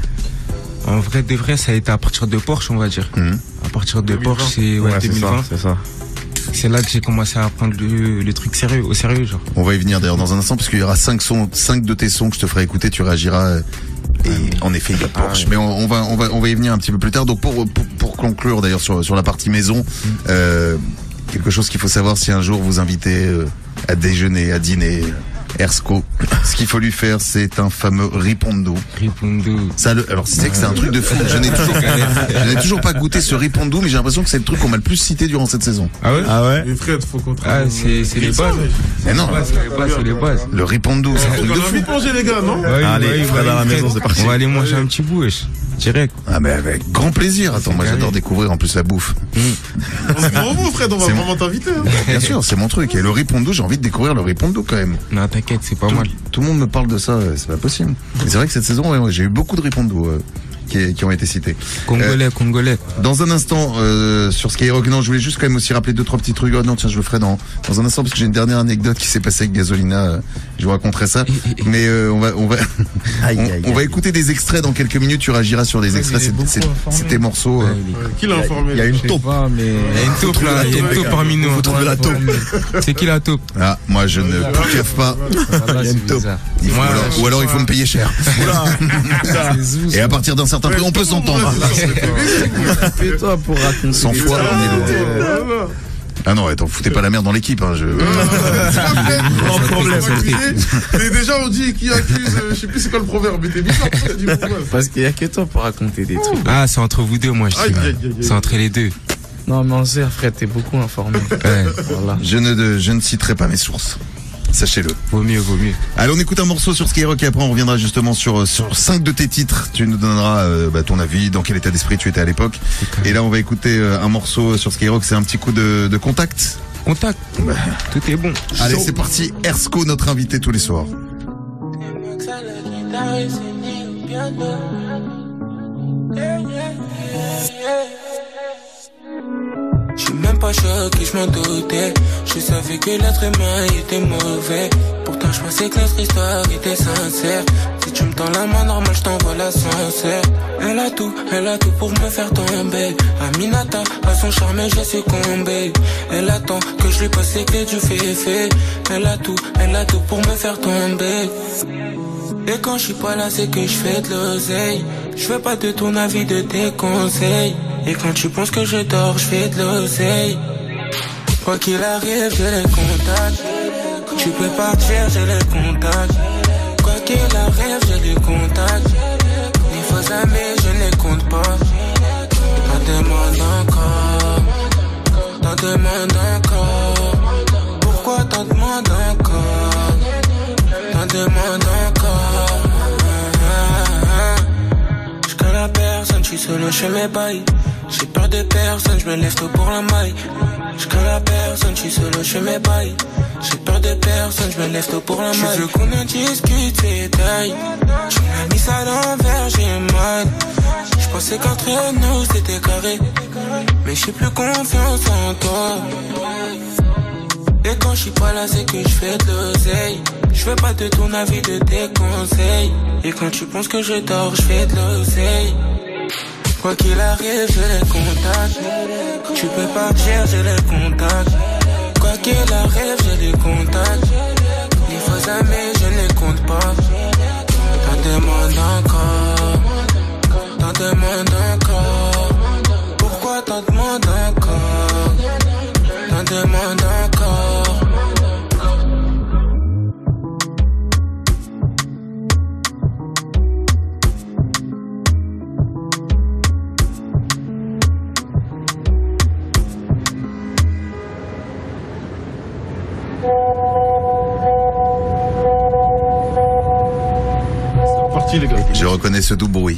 en vrai, de vrai, ça a été à partir de Porsche, on va dire. À partir de 2020. Porsche, c'est 2020. C'est ça. C'est là que j'ai commencé à prendre le truc au sérieux, genre. On va y venir d'ailleurs dans un instant, parce qu'il y aura 5 de tes sons que je te ferai écouter, tu réagiras. Et en effet, il y a Porsche. Mais on va y venir un petit peu plus tard. Donc pour conclure d'ailleurs sur la partie maison, quelque chose qu'il faut savoir si un jour vous invitez à déjeuner, à dîner, Ersko, ce qu'il faut lui faire, c'est un fameux ripondo. Ça, alors c'est que c'est un truc de fou. Je n'ai toujours pas goûté ce ripondo, mais j'ai l'impression que c'est le truc qu'on m'a le plus cité durant cette saison. Ah ouais? Mais Fred, faut qu'on c'est les bases. Mais non, c'est les bases. Le ripondo, c'est un truc de fou. On a envie de manger, les gars, non? Allez, Fred à la maison, c'est parti. On va aller manger un petit bout, wesh. Direct. Ah, mais avec grand plaisir. Attends, moi j'adore découvrir en plus la bouffe. C'est pour vous, Fred, on va vraiment t'inviter. Bien sûr, c'est mon truc. Et le ripondo, j'ai envie de découvrir le ripondo quand même. Non, t'inquiète, c'est pas mal. Tout le monde me parle de ça, c'est pas possible. Mais c'est vrai que cette saison, j'ai eu beaucoup de ripondo qui ont été cités. Congolais. Dans un instant, sur Skyrock, non, je voulais juste quand même aussi rappeler 2-3 petits trucs. Oh, non, tiens, je le ferai dans un instant parce que j'ai une dernière anecdote qui s'est passée avec Gasolina. Je vous raconterai ça. Mais on va écouter des extraits dans quelques minutes. Tu réagiras sur les extraits. C'était morceaux. Qui l'a informé? Il y a une taupe. Il y a une taupe là. Il y a une taupe parmi nous. Faut trouver la taupe. C'est qui la taupe? Ah, moi je ne caffe pas. Il y a une taupe. Ou alors il faut me payer cher. Et à partir d'un certain prix, on peut s'entendre. Fais-toi pour raconter. 100 fois, on est loin. Ah non, attends, foutez pas la merde dans l'équipe, hein, Déjà, on dit qui accuse, je sais plus c'est quoi le proverbe, mais t'es bizarre, du parce qu'il y a que toi pour raconter des trucs. Ah, c'est entre vous deux, moi, je dis. C'est entre les deux. Non, mais en sérieux, frère, t'es beaucoup informé. Voilà. Je ne citerai pas mes sources. Sachez-le. Vaut mieux. Allez, on écoute un morceau sur Skyrock et après on reviendra justement sur 5 de tes titres. Tu nous donneras ton avis, dans quel état d'esprit tu étais à l'époque. Et là, on va écouter un morceau sur Skyrock. C'est un petit coup de Contact. Contact. Tout est bon. Allez, c'est parti. Ersko, notre invité tous les soirs. Je suis même pas choqué, je m'en doutais. Je savais que l'être humain était mauvais. Pourtant je pensais que notre histoire était sincère. Si tu me tends la main normale, je t'envoie l'ascenseur. Elle a tout pour me faire tomber. Aminata, à son charme j'ai succombé. Elle attend que je lui passe les clés du féfé. Elle a tout pour me faire tomber. Et quand je suis pas là, c'est que je fais de l'oseille. Je fais pas de ton avis, de tes conseils. Et quand tu penses que je dors, je fais de l'oseille. Quoi qu'il arrive, j'ai les contacts. Tu peux partir, j'ai les contacts. Quoi qu'il arrive, j'ai les contacts. Les faux amis, je ne les compte pas. demandes encore, t'en demandes encore. Pourquoi t'en demandes encore, t'en demandes encore. Je connais personne, je suis solo, je fais mes bails. J'ai peur de personne, je me lève tôt pour la maille. Je connais personne, je suis solo, je fais mes bails. J'ai peur de personne, je me lève tôt pour la maille. Je veux qu'on en discute ces détails. Tu m'as mis ça à l'envers, j'ai mal. Je pensais qu'entre nous c'était carré, mais j'ai plus confiance en toi. Et quand je suis pas là c'est que je fais de l'oseille. Je veux pas de ton avis, de tes conseils. Et quand tu penses que je dors, je fais de l'oseille. Quoi qu'il arrive, j'ai les contacts. Tu peux partir, j'ai les contacts. Quoi qu'il arrive, j'ai les contacts. Les faux amis, je ne les compte pas. T'en demandes encore, t'en demandes encore. Pourquoi t'en demandes encore, t'en demandes encore. Les gars. Je reconnais ce doux bruit.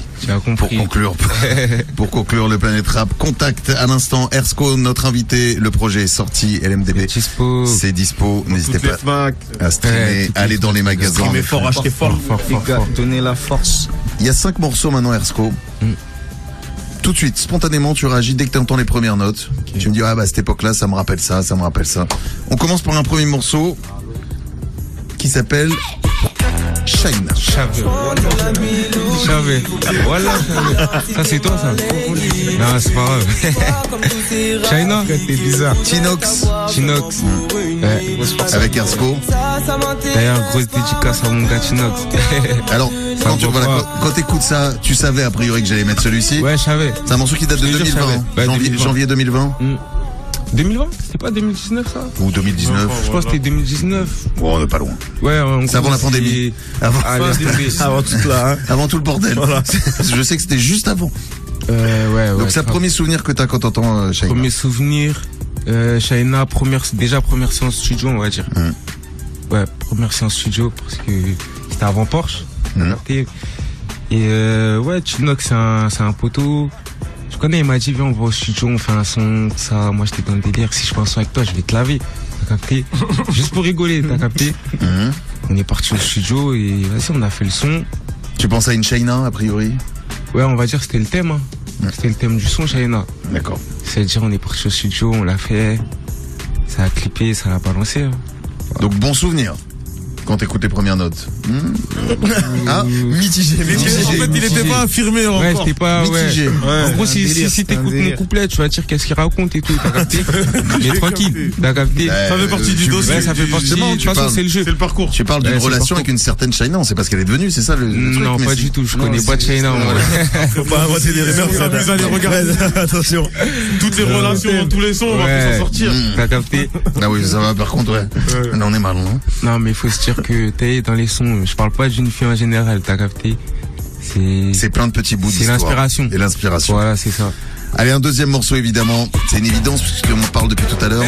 Pour conclure le Planète Rap, contact à l'instant Ersko, notre invité. Le projet est sorti, LMDB. C'est dispo. N'hésitez pas à streamer, aller dans les magasins. Streamer fort, acheter fort. Les gars, donnez la force. Il y a 5 morceaux maintenant, Ersko. Tout de suite, spontanément, tu réagis dès que tu entends les premières notes. Okay. Tu me dis, ah bah à cette époque-là, ça me rappelle ça, ça me rappelle ça. On commence par un premier morceau qui s'appelle Shine. Chavé. Voilà, Chavé. Ça, c'est toi, ça. Non, c'est pas grave. China. T'es bizarre. Tinox. Ouais. Avec Ersko. D'ailleurs, grosse dédicace à mon gars Tinox. Alors, quand t'écoutes ça, tu savais a priori que j'allais mettre celui-ci. Ouais, je savais. C'est un morceau qui date de 2020. Bah, janvier 2020. 2020? C'était pas 2019 ça? Ou 2019? Je pense que c'était 2019. Bon, on n'est pas loin. Ouais, c'est avant la pandémie. Avant tout là. Avant tout le bordel. Voilà. Je sais que c'était juste avant. Ouais. Donc c'est le premier souvenir que t'as quand t'entends Shaina. Premier souvenir, Shaina, première séance studio, on va dire. Ouais, première séance studio parce que c'était avant Porsche. Et ouais, Tinox c'est un poteau. Je connais, il m'a dit viens on va au studio, on fait un son, ça. Moi j'étais dans le délire, si je fais un son avec toi je vais te laver. T'as capté? Juste pour rigoler, t'as capté? On est parti au studio et vas-y on a fait le son. Tu penses à une Shaina a priori? Ouais, on va dire que c'était le thème. C'était le thème du son, Shaina. D'accord. C'est-à-dire on est parti au studio, on l'a fait, ça a clippé, ça l'a balancé. Donc bon souvenir quand t'écoutes les premières notes. Ah, mitigé. En fait, il était pas affirmé encore. Ouais, c'était pas mitigé. Ouais. En gros, si t'écoutes mon couplet, tu vas dire qu'est-ce qu'il raconte et tout, t'as capté? Mais tranquille, t'as capté? Ça fait partie du dossier. Ouais, ça fait partie. De toute façon, c'est le jeu. C'est le parcours. Tu parles d'une relation avec une certaine Shaina, on sait pas ce qu'elle est devenue, c'est ça le truc? Non, pas du tout. Je connais pas de Shaina. Faut pas inventer des rumeurs. Vous allez regarder. Attention. Toutes les relations, tous les sons, on va plus s'en sortir. T'as capté? Ah oui, ça va. Par contre, ouais. Là, on est mal, non? Non, mais il faut se dire que t'es dans les sons. Je parle pas d'une fille en général, t'as capté? C'est plein de petits bouts d'histoire. C'est l'inspiration. Et l'inspiration. Voilà, c'est ça. Allez, un deuxième morceau, évidemment. C'est une évidence, puisqu'on parle depuis tout à l'heure.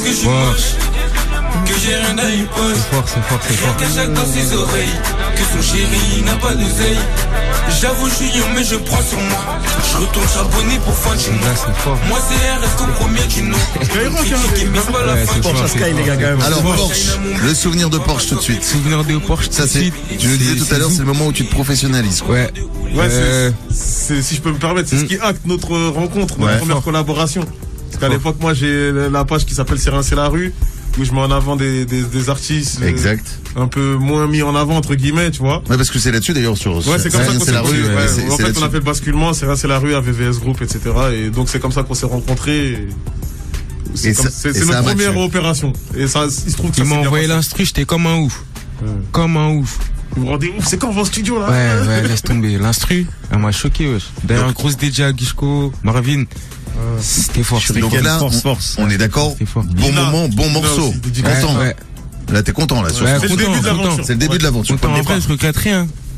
Que j'ai rien à y poser. C'est fort. Cache dans ses oreilles que son chéri n'a pas d'oseille. J'avoue, je suis young, mais je prends sur moi. Je retourne charbonner pour fin du mois. Moi, c'est RS qu'au premier du nom. Porsche Sky, les gars, quand même. Alors, Porsche. Le souvenir de Porsche tout de suite. Souvenir de Porsche. Ça, c'est, tu nous disais tout à l'heure, c'est le moment où tu te professionnalises, quoi. Ouais, si je peux me permettre, c'est ce qui acte notre rencontre, notre première collaboration. Parce qu'à l'époque, moi, j'ai la page qui s'appelle C'est Rincer la rue, où je mets en avant des artistes. Exact. Un peu moins mis en avant, entre guillemets, tu vois. Ouais, parce que c'est là-dessus, d'ailleurs, sur. Ouais, c'est comme ça qu'on s'est la rue. En fait, on a fait le basculement, C'est Rincer la rue à VVS Group, etc. Et donc, c'est comme ça qu'on s'est rencontrés. C'est notre première opération. Et ça, il se trouve que ça m'a envoyé l'instru, j'étais comme un ouf. Comme un ouf. Vous vous rendez ouf, c'est quand on va au studio, là? Ouais, laisse tomber. L'instru, elle m'a choqué, wesh. D'ailleurs, grosse DJ à Guichko, Marvin. C'était fort. Donc là, on est d'accord. Bon moment, bon morceau. Content. Là, t'es content, là. C'est le début de l'aventure. C'est le début de l'aventure. En vrai, je regrette rien.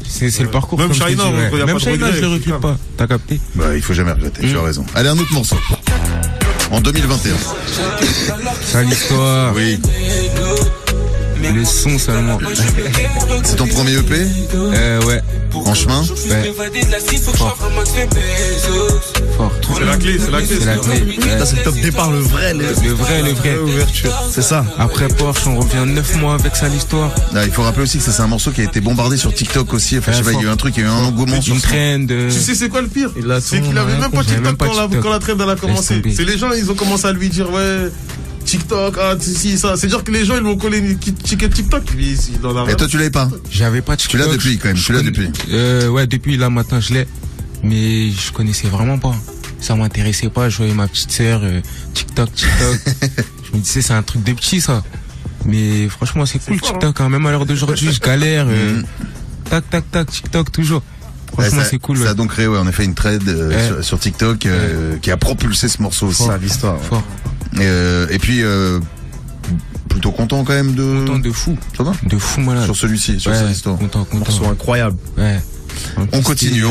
C'est le parcours. Même comme je China, te dis, ouais. y a Même pas de China, regret, je le regrette pas. T'as capté? Bah, il faut jamais regretter, tu as raison. Allez, un autre morceau. En 2021. Sale histoire. Oui. Le son seulement. C'est ton premier EP? Ouais. En chemin? Ouais. Fort. Fort. C'est la clé, c'est la clé. C'est la clé. Ouais. Ça, c'est le top départ, le vrai. Le vrai. Ouverture. C'est ça. Après Porsche, on revient 9 mois avec Sale histoire. Ah, il faut rappeler aussi que ça, c'est un morceau qui a été bombardé sur TikTok aussi. Enfin, je sais pas, il y a eu un truc, il y a eu un engouement sur Une ça. trend. Tu sais, c'est quoi le pire? Il a C'est ton- qu'il avait même pas j'avais TikTok même pas quand TikTok. la trend elle a commencé. tomber. C'est les gens, ils ont commencé à lui dire, ouais, TikTok, ah, si, ça. C'est-à-dire que les gens, ils vont coller une TikTok. Il en a Et toi, tu l'avais pas? J'avais pas de Tu l'as depuis, quand même. Tu l'as depuis. Ouais, depuis là, maintenant, je l'ai. Mais je connaissais vraiment pas. Ça m'intéressait pas. Je voyais ma petite sœur, TikTok. Je me disais, c'est un truc de petit, ça. Mais franchement, c'est cool, TikTok, hein. Même à l'heure d'aujourd'hui, je galère. Tac, TikTok, toujours. Franchement, Ouais, c'est cool. Ça Ouais. a donc créé, ouais, en effet, une trade sur TikTok qui a propulsé ce morceau aussi. C'est l'histoire. Fort. Et puis, plutôt content quand même de... Content de fou. Ça va? De fou malade. Sur celui-ci, sur cette histoire. Content. Morceau incroyable. Ouais. On continue.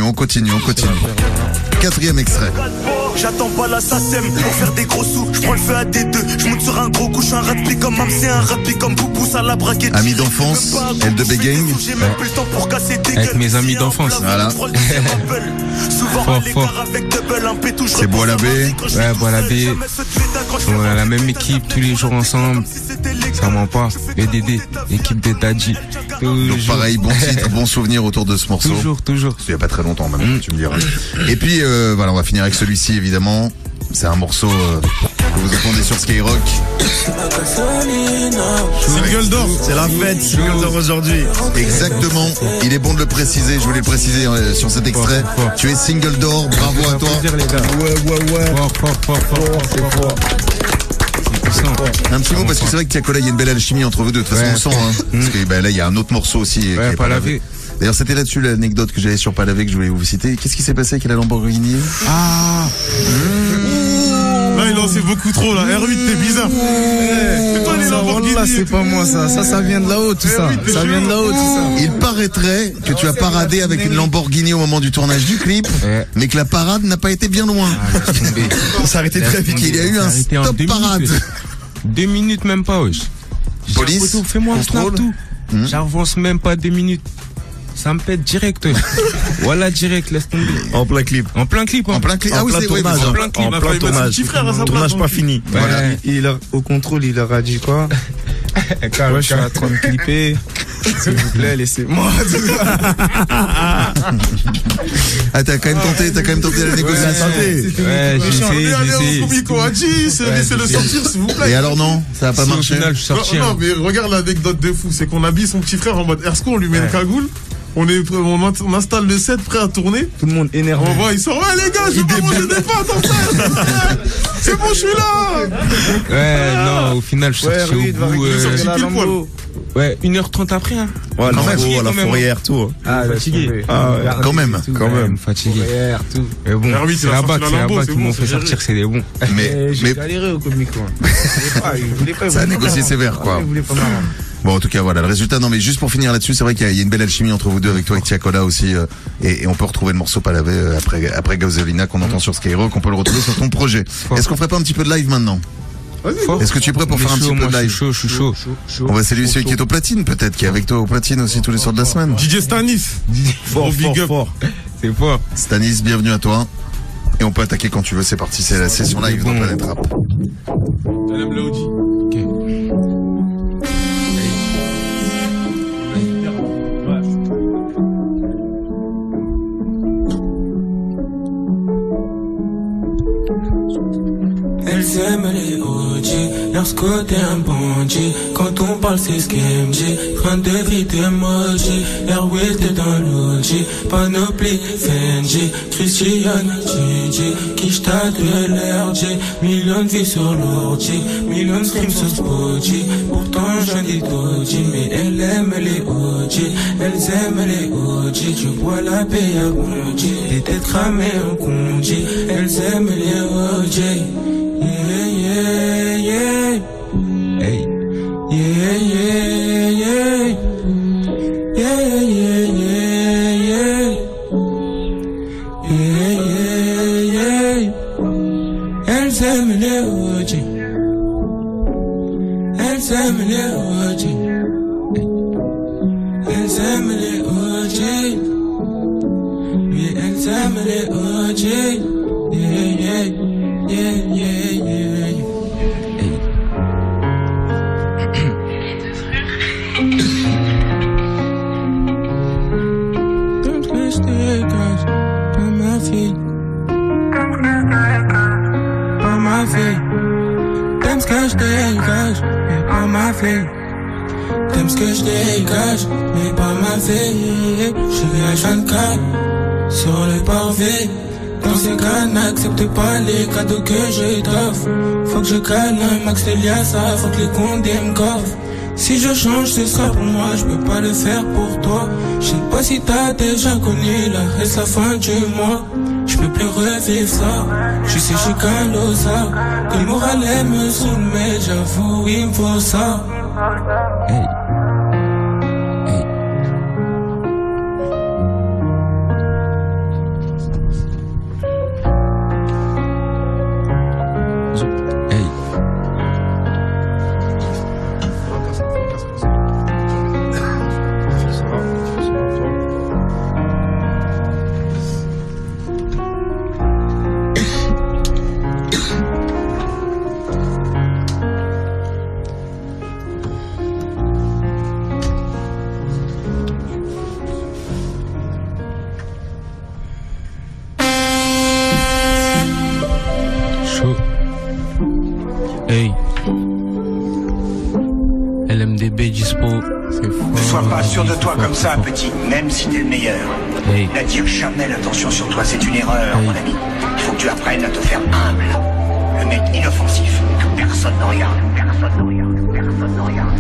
Quatrième extrait. J'attends pas la SACEM pour faire des gros sous. Je prends le feu à des deux. Je monte sur un gros coup. Je suis un rugby comme Mam, c'est un rugby comme Boubou. Ça l'a braqué. Amis d'enfance, L2B Gang. Avec mes amis d'enfance. Voilà. Fort. C'est Bois la Baie. Ouais, Bois la Baie. On a la même équipe tous les jours ensemble. Ça ment pas. BDD, équipe de Tadji. Donc pareil, bon titre, bon souvenir autour de ce morceau. Toujours. Il y a pas très longtemps maintenant, tu me diras. Et puis voilà, on va finir avec celui-ci évidemment. C'est un morceau que vous entendez sur Skyrock. Single d'or. C'est la fête, single d'or aujourd'hui. Exactement. Il est bon de le préciser. Je voulais le préciser sur cet extrait. Fort. Tu es single d'or. Bravo à toi. Les gars. Ouais. Fort. C'est puissant. Un petit mot parce que c'est vrai que Tiakola, il y a une belle alchimie entre vous deux. De toute façon, on le sent. Hein. Parce que là, il y a un autre morceau aussi. qui est Pas lavé. D'ailleurs, c'était là-dessus l'anecdote que j'avais sur Palavé que je voulais vous citer. Qu'est-ce qui s'est passé avec la Lamborghini? Là, il en sait beaucoup trop, là. R8, t'es bizarre. C'est toi, les Lamborghini. Là, c'est pas moi, ça vient de là-haut, tout ça. Ça vient de là-haut, tout ça. Il paraîtrait que tu as paradé avec une Lamborghini au moment du tournage du clip, Ouais. mais que la parade n'a pas été bien loin. Laisse tomber. Ça s'est arrêté très vite. Il y a eu un arrêté en stop 2 parade. minutes. 2 minutes même pas, wesh. Police, Photo, fais-moi un snap contrôle. tout. J'avance même pas 2 minutes. Ça me pète direct. wesh. Voilà, direct, laisse tomber. En plein clip. En plein clip, hein. En plein clip. Ah oui, plein c'est vrai. tournage. en plein clip. En plein tournage. Petit frère à sa Tournage place, pas fini. Voilà. Au contrôle, il leur a dit quoi? Ouais, je suis en train de clipper. S'il vous plaît, laissez-moi. Ah, t'as quand même tenté la négociation. Ouais, j'ai essayé. Allez, au Comico a dit, laissez-le sortir, s'il vous plaît. Et alors non, ça a pas Au marché. final, je suis sorti. Non, hein. mais regarde l'anecdote de fou. C'est qu'on habille son petit frère en mode Ersko, on lui met une cagoule. On installe le set prêt à tourner. Tout le monde énervé. On voit, il sort, ouais, les gars, je vais pas manger des pâtes en fait. C'est bon, je suis là. Ouais, non, au final, je suis sorti au bout. sorti pile poil. Ouais, 1h30 après, hein. Ouais, Quand même. Lambo, la Quand même. fourrière, tout. Ah, fatigué. Ah, ouais. Quand même. Fatigué. tout. Mais bon, R8, c'est il a là-bas sorti la Lambo, c'est qui m'ont bon, fait c'est sortir, c'est des bons. Mais J'ai galéré au Comico. Il voulait pas. ça a négocié sévère, quoi. Il voulait pas marrer. Bon, en tout cas, voilà, le résultat. Non, mais juste pour finir là-dessus, c'est vrai qu'il y a une belle alchimie entre vous deux, avec toi et Tiakola aussi, et on peut retrouver le morceau Palavé après Gasolina qu'on entend sur Skyrock, on peut le retrouver sur ton projet. Est-ce qu'on ferait pas un petit peu de live maintenant? Vas-y. Est-ce que tu es prêt pour Mais faire un petit chaud, peu de moi, live? je suis chaud. On va saluer celui qui est au platine, peut-être, qui est avec toi au platine aussi tous les soirs de la semaine. DJ Stanis. Fort, big up. fort. C'est fort. Stanis, bienvenue à toi. Et on peut attaquer quand tu veux, c'est parti, c'est la session live dans Planète Rap. Madame Laudi. Ok. Elles aiment les OG, leur côté un bandit. Quand on parle c'est ce qu'elle me dit. Fin de vie d'emoji, Airways t'es dans l'OG. Panoplie, Fendi, Christian, Gigi. Kishta de l'RG, millions de vies sur l'ordi. Millions de streams sur Spotify. Pourtant j'en dis doji, mais elles aiment les OG. Elles aiment les OG, tu bois la paix à Bondi. Les têtes cramées en condi, elles aiment les OG. Yeah, yeah, yeah. Hey. Yeah, yeah, yeah. Yeah, yeah, yeah. fait. T'aimes ce que je dégage, mais pas ma vie. Je viens H24 sur le parvé. Dans ces cas, n'accepte pas les cadeaux que je t'offre. Faut que je cale un max de liassa, faut que les condés me coffrent. Si je change, ce sera pour moi, je peux pas le faire pour toi. Je sais pas si t'as déjà connu la reste la fin du mois. Je peux plus revivre ça, je sais je suis qu'un losa. Que le moral me saoule, mais j'avoue il me faut ça. Hey. Hey. LMDB dispo. C'est fort. Ne sois pas sûr de toi comme ça, petit, même si t'es le meilleur. Hey. N'attire jamais l'attention sur toi, c'est une erreur, mon ami. Il faut que tu apprennes à te faire humble. Le mec inoffensif, que personne ne regarde. Personne ne regarde. Personne ne regarde.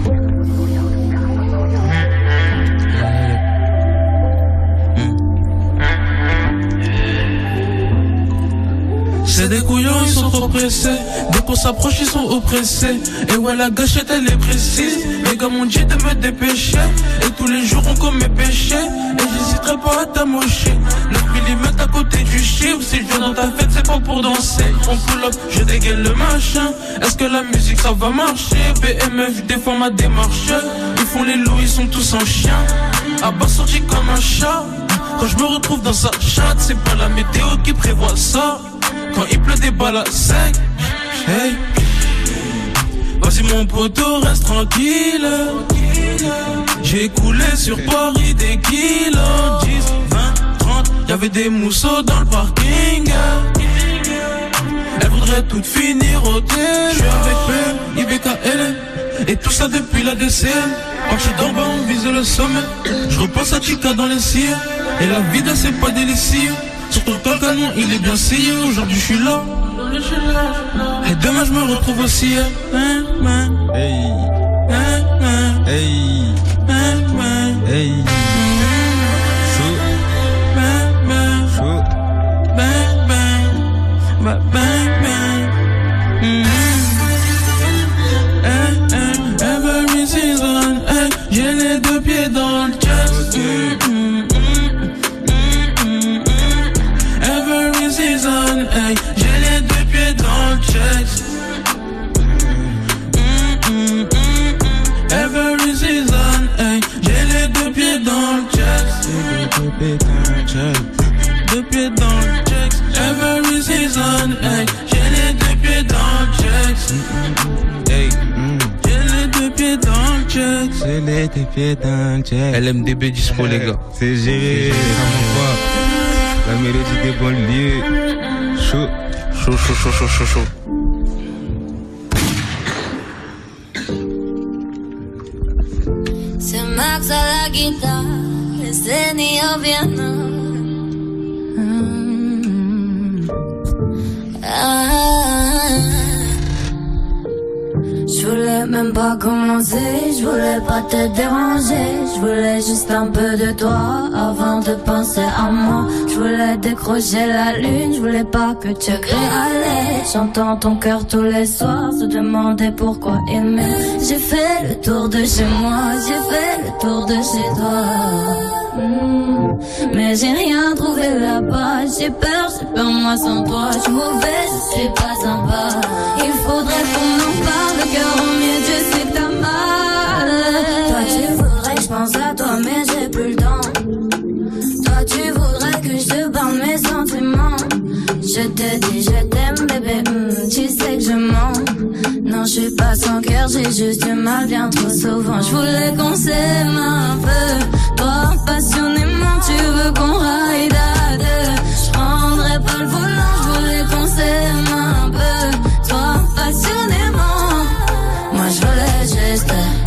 C'est des couillons, ils sont trop pressés. Dès qu'on s'approche, ils sont oppressés. Et ouais, la gâchette, elle est précise. Les gars m'ont dit de me dépêcher. Et tous les jours, on commet péché. Et j'hésiterai pas à t'amocher. Le millimètre à côté du chiffre. Si je viens dans ta fête, c'est pas pour danser. On pull up, je dégaine le machin. Est-ce que la musique, ça va marcher? BMF défend ma démarche. Ils font les loups, ils sont tous en chien. Abasourdi comme un chat. Quand je me retrouve dans sa chatte, c'est pas la météo qui prévoit ça. Quand il pleut des balles à sec, hey. Vas-y mon poteau, reste tranquille. J'ai coulé sur Paris des kilos. 10, 20, 30, y'avait des mousseaux dans le parking. Elle voudrait tout finir au thé. J'suis avec P, IBKL. Et tout ça depuis la DCM. Marche d'en bas, on vise le sommet. J'repasse à Chica dans les cires. Et la vida c'est pas délicieux. Surtout que le canon il est bien scié. Aujourd'hui je suis là. Et demain je me retrouve aussi. Hey. Hey. Hey. Hey. Chaud. Chaud. Bang bang. Bang bang. Every season, j'ai les deux pieds dans le chest. Every season, j'ai les deux pieds dans le chest. Every season, j'ai les deux pieds dans le chest. Deux pieds dans le chest. Every season, j'ai les deux pieds dans le chest. J'ai les deux pieds dans le chest. J'ai les deux pieds dans le chest. LMDB dispo les gars. C'est géré, ça m'envoie. La mélodie des banlieues. Chaud. Chaud, chaud, chaud, chaud, chaud, chaud. C'est Max à la guitare, et c'est Nio Viana. Je voulais même pas commencer, je voulais pas te déranger. Je voulais juste un peu de toi avant de penser à moi. Je voulais décrocher la lune, je voulais pas que tu cries allez. J'entends ton cœur tous les soirs se demander pourquoi aimer. J'ai fait le tour de chez moi, j'ai fait le tour de chez toi. Mais j'ai rien trouvé là-bas. J'ai peur moi sans toi. Je suis mauvais, je suis pas sympa. Il faudrait qu'on en parle, le cœur en mieux, je sais que t'as mal. Toi tu voudrais que je pense à toi, mais j'ai plus le temps. Toi tu voudrais que je te parle mes sentiments. Je te dis je t'aime bébé, tu sais que je mens. Non je suis pas sans cœur, j'ai juste du mal bien trop souvent. Je voulais qu'on s'aime un peu, toi passionnément tu veux qu'on ride à deux. Je prendrais pas le volant, je voulais qu'on s'aime un peu, toi passionnément. Moi je voulais juste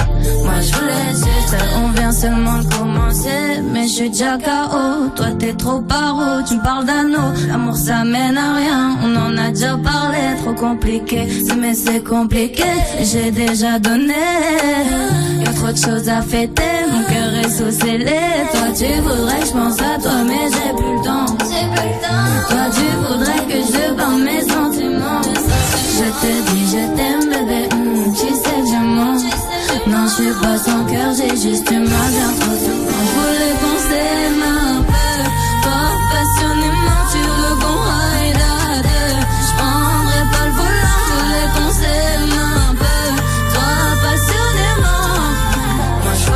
seulement commencé, mais je suis déjà KO. Toi t'es trop paro, tu me parles d'anneau. L'amour ça mène à rien, on en a déjà parlé. Trop compliqué, mais c'est compliqué. J'ai déjà donné, y'a trop de choses à fêter. Mon cœur est sous scellé. Toi tu voudrais que je pense à toi, mais j'ai plus le temps. Toi tu voudrais que je parle mes sentiments. Je te dis je t'aime bébé, tu sais que je mens. Non je suis pas sans cœur, j'ai juste du mal bien trop souvent. Je voulais qu'on s'aime un peu, toi passionnément tu veux qu'on ride à deux. Je prendrai pas le volant, je voulais qu'on s'aime un peu, toi passionnément. Moi je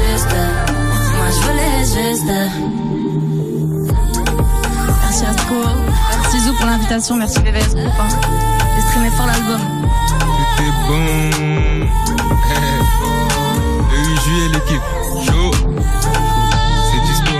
voulais juste. Merci Asco, merci Zou pour l'invitation, merci VVS Group. J'ai streamé fort l'album. C'était bon. Le 8 juillet, l'équipe. Chaud. C'est dispo.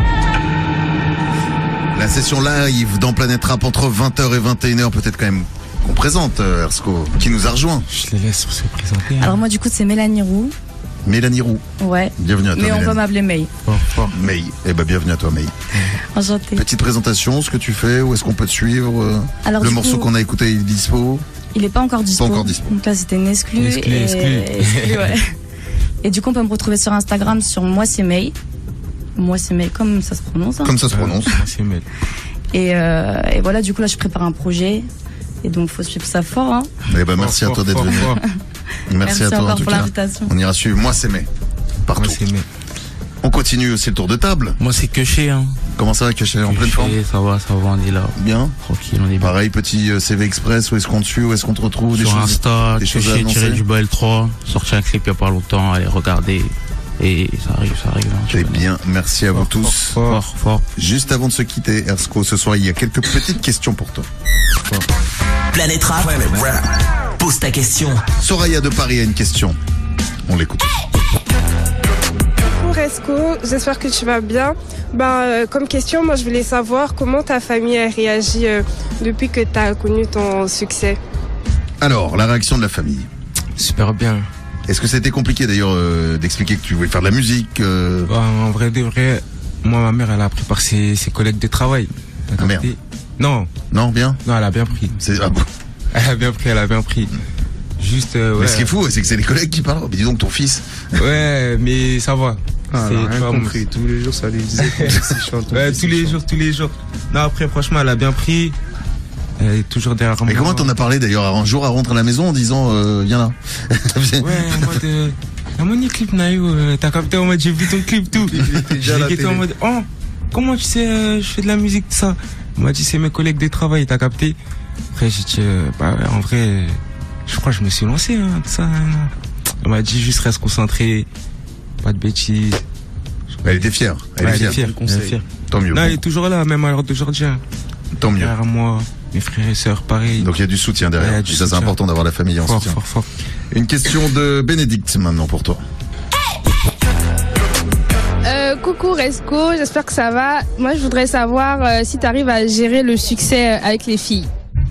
La session live dans Planète Rap entre 20h et 21h, peut-être quand même qu'on présente Ersko, qui nous a rejoint. Je les laisse se présenter. Alors moi du coup c'est Mélanie Roux. Mélanie Roux. Ouais. Bienvenue à toi. Mais Mélanie. on peut m'appeler May. May. Eh ben bienvenue à toi May. Enchantée. Petite présentation, ce que tu fais, où est-ce qu'on peut te suivre? Alors, le du morceau coup, qu'on a écouté, il est dispo? Il est pas encore dispo. Pas encore dispo. Donc là c'était une exclu. Exclu. Ouais. Et du coup on peut me retrouver sur Instagram sur Moi c'est May. Moi c'est May comme ça se prononce. Hein. Comme ça se prononce. Moi c'est May. Et voilà, du coup là je prépare un projet. Et donc faut suivre ça fort. Hein. Eh ben merci à toi d'être venu. Merci à toi encore en tout pour cas. l'invitation. On ira suivre. Moi c'est May. Partout. Moi c'est May. On continue aussi le tour de table. Moi, c'est Keché, hein. Comment ça va, Keché? En pleine forme? Ça va, on est là. Bien. Tranquille, on est bien. Pareil, petit CV Express, où est-ce qu'on te suit, où est-ce qu'on te retrouve? Sur Insta, des choses à annoncer. Keché-L3, sorti un clip il y a pas longtemps, allez regarder. Et ça arrive. Hein, Eh bien, merci à vous tous. Fort. Juste avant de se quitter, Ersko, ce soir, il y a quelques petites questions pour toi. Planète Rap. Pose ta question. Soraya de Paris a une question. On l'écoute. Esco, j'espère que tu vas bien. Comme question, moi je voulais savoir comment ta famille a réagi depuis que tu as connu ton succès. Alors, la réaction de la famille. Super bien. Est-ce que ça a été compliqué d'ailleurs d'expliquer que tu voulais faire de la musique En vrai de vrai, moi ma mère elle a appris par ses collègues de travail. Ah merde. Non, bien. Non, elle a bien pris. Elle a bien pris. Juste. Mais ce qui est fou, c'est que c'est les collègues qui parlent. Mais dis donc ton fils. Ouais, mais ça va. Elle a rien compris. Tous les jours, ça lui disait tous les jours. Non, après, franchement, elle a bien pris. Elle est toujours derrière moi. Mais comment t'en as parlé d'ailleurs? Un jour, elle rentre à la maison en disant, viens là. Ouais, en mode, la money clip, Naïo, t'as capté en mode, j'ai vu ton clip, tout. J'ai en mode, oh, comment tu sais, je fais de la musique, tout ça. On m'a dit, c'est mes collègues de travail, t'as capté? Après, j'ai dit, en vrai, je crois que je me suis lancé, hein, tout ça. Elle m'a dit, juste reste concentré. Pas de bêtises. Elle était fière. Elle est fière. Tant mieux. Non, elle est toujours là, même à l'heure d'aujourd'hui. Tant mieux. Derrière moi, mes frères et sœurs, pareil. Donc il y a du soutien derrière. Et ça, c'est important d'avoir la famille en soutien. Fort. Une question de Bénédicte maintenant pour toi. Coucou Resco, j'espère que ça va. Moi, je voudrais savoir si tu arrives à gérer le succès avec les filles.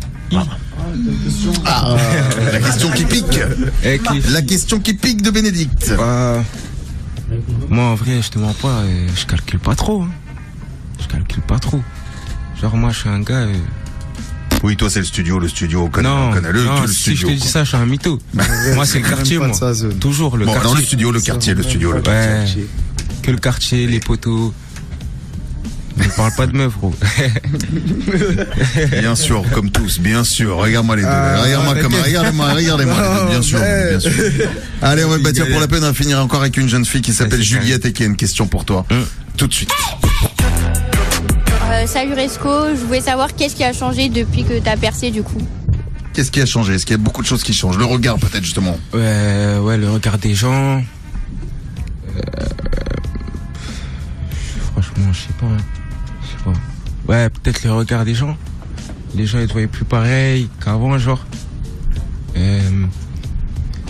La question qui pique. La question qui pique de Bénédicte. Moi, en vrai, je te mens pas, je calcule pas trop. Genre, moi, je suis un gars. Oui, toi, c'est le studio, on connaît le non, studio. Si je te dis ça, je suis un mytho. Moi, c'est le quartier, moi. Toujours le quartier. Dans le studio, le quartier. Que le quartier, les poteaux. Ne parle pas de meuf, gros. Bien sûr, comme tous, bien sûr. Regarde-moi les deux. Regardez-moi les deux, bien sûr. Allez, on va le bâtir pour la peine. On va finir encore avec une jeune fille qui s'appelle Juliette et qui a une question pour toi. Tout de suite. Salut Resco, je voulais savoir qu'est-ce qui a changé depuis que t'as percé du coup. Qu'est-ce qui a changé? Est-ce qu'il y a beaucoup de choses qui changent? Le regard peut-être justement. Ouais, le regard des gens. Franchement, je sais pas. Ouais, peut-être le regard des gens. Les gens, ils te voyaient plus pareil qu'avant, genre.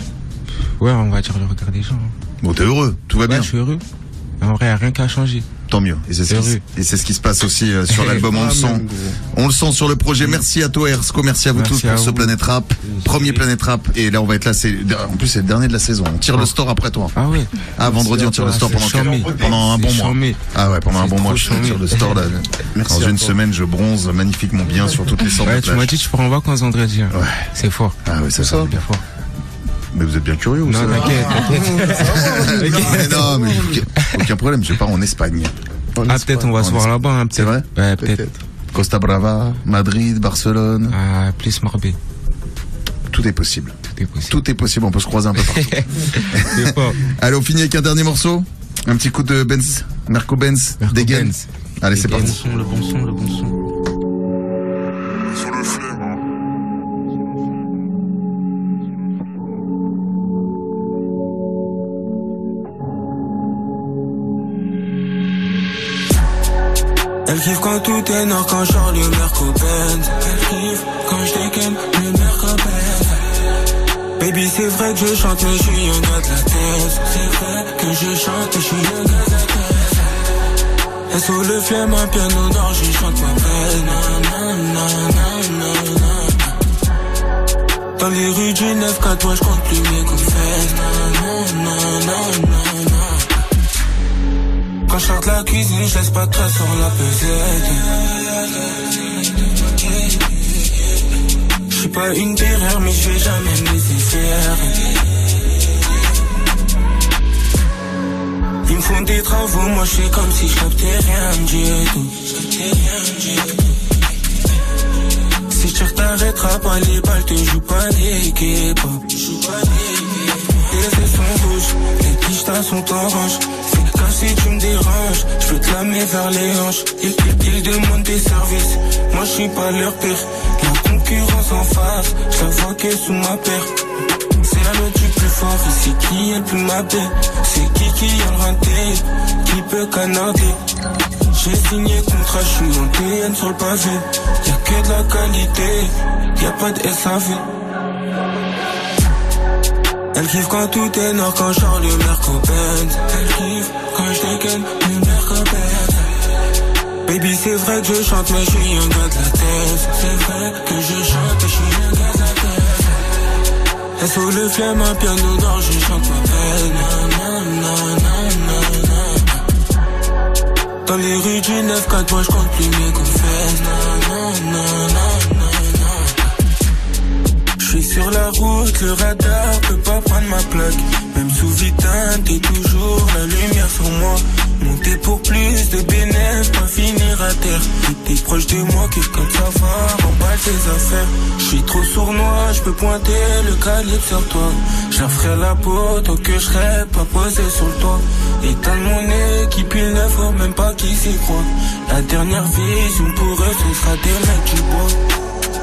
Ouais, on va dire le regard des gens. Bon, t'es heureux, tout va bien. Je suis heureux. En vrai, y a rien qu'à changer. Tant mieux. Et c'est ce qui se passe aussi sur l'album. On le sent sur le projet. Merci à toi, Ersko. Merci à vous tous pour ce Planète Rap. Premier Planète Rap. Et là, on va être là. En plus, c'est le dernier de la saison. On tire le store après toi. Ah ouais. Ah, vendredi, on tire le store pendant un bon mois. Ah ouais, pendant un bon mois, je tire le store là. Dans une semaine, je bronze magnifiquement bien sur toutes les sortes de plages. Tu m'as dit, tu pars en vacances vendredi. Ouais. C'est fort. Ah ouais, c'est ça. Bien fort. Mais vous êtes bien curieux, non, t'inquiète. Non, mais aucun problème, je pars en Espagne. Peut-être on va se voir là-bas, hein, c'est vrai? Ouais, peut-être. Costa Brava, Madrid, Barcelone. Plus Marbella. Tout est possible. Tout est possible, on peut se croiser un peu partout. C'est fort. Allez, on finit avec un dernier morceau. Un petit coup de Benz, Merco Benz, Degen. Allez, c'est parti. Le bon son. Elle kiffe quand tout est noir, quand genre le Merco Benz. Elle kiffe quand je dégaine le Merco Benz. Baby, c'est vrai que je chante, mais je suis un gars de la tête. C'est vrai que je chante, mais je suis un gars de la tête. Et sous le flemme, un piano noir, je chante ma peine. Dans les rues du 9-4, moi je compte plus mes confesses. Quand je sors de la cuisine, je laisse pas de trace sur la pesette. Je suis pas une terreur, mais je fais jamais me laisser faire. Ils me font des travaux, moi je fais comme si je captais rien du tout. Si tu t'arrêteras pas, les balles te jouent pas l'équipe. Les fesses sont rouges, les pichetas sont oranges. Si tu me déranges, je peux te lamer vers les hanches. Ils demandent des services, moi je suis pas leur père. La concurrence en face, je la vois qu'elle sous ma paire. C'est la note du plus fort, ici qui est le plus mabé. C'est qui a le renté, qui peut canarder. J'ai signé contrat, je suis en TN sur le pavé. Y'a que de la qualité, y'a pas de SAV. Elle kiffe quand tout est noir, quand genre le Merco Benz. Elle kiffe quand je dégaine le Merco Benz. Baby, c'est vrai que je chante, mais je suis un gars de la tête. C'est vrai que je chante, je suis un gars de la tête. Et sous le flemme, un piano noir, je chante ma peine. Dans les rues du 9-4, moi je compte plus mes confesses. Je suis sur la route, le radar peut pas prendre ma plaque. Même sous Vitin, t'es toujours la lumière sur moi. Monter pour plus de bénéfices, pas finir à terre. T'es proche de moi, quelqu'un de savoir, emballe tes affaires. Je suis trop sournois, je peux pointer le calibre sur toi. Je leur ferai la peau tant que je serai pas posé sur le toit. Éteindre mon équipe, il ne faut même pas qu'ils s'y croient. La dernière vision pour eux, ce sera des mecs du bois.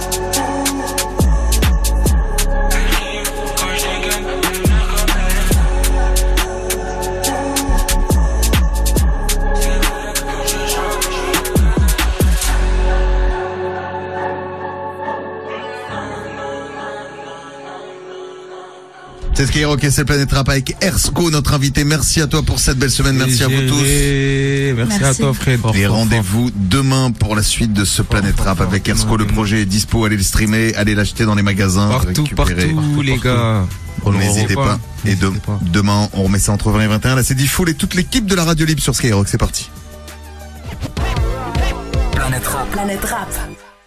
C'est Skyrock et c'est Planète Rap avec Ersko, notre invité. Merci à toi pour cette belle semaine. Merci à vous tous. Merci à toi, Fred. Et rendez-vous demain pour la suite de ce Planète Rap avec Ersko. Le projet est dispo. Allez le streamer, allez l'acheter dans les magasins. Partout, les gars. N'hésitez pas. Et demain, on remet ça entre 20 et 21. Là, c'est Diffoul et toute l'équipe de la Radio Libre sur Skyrock. C'est parti. Planète Rap. Planète Rap.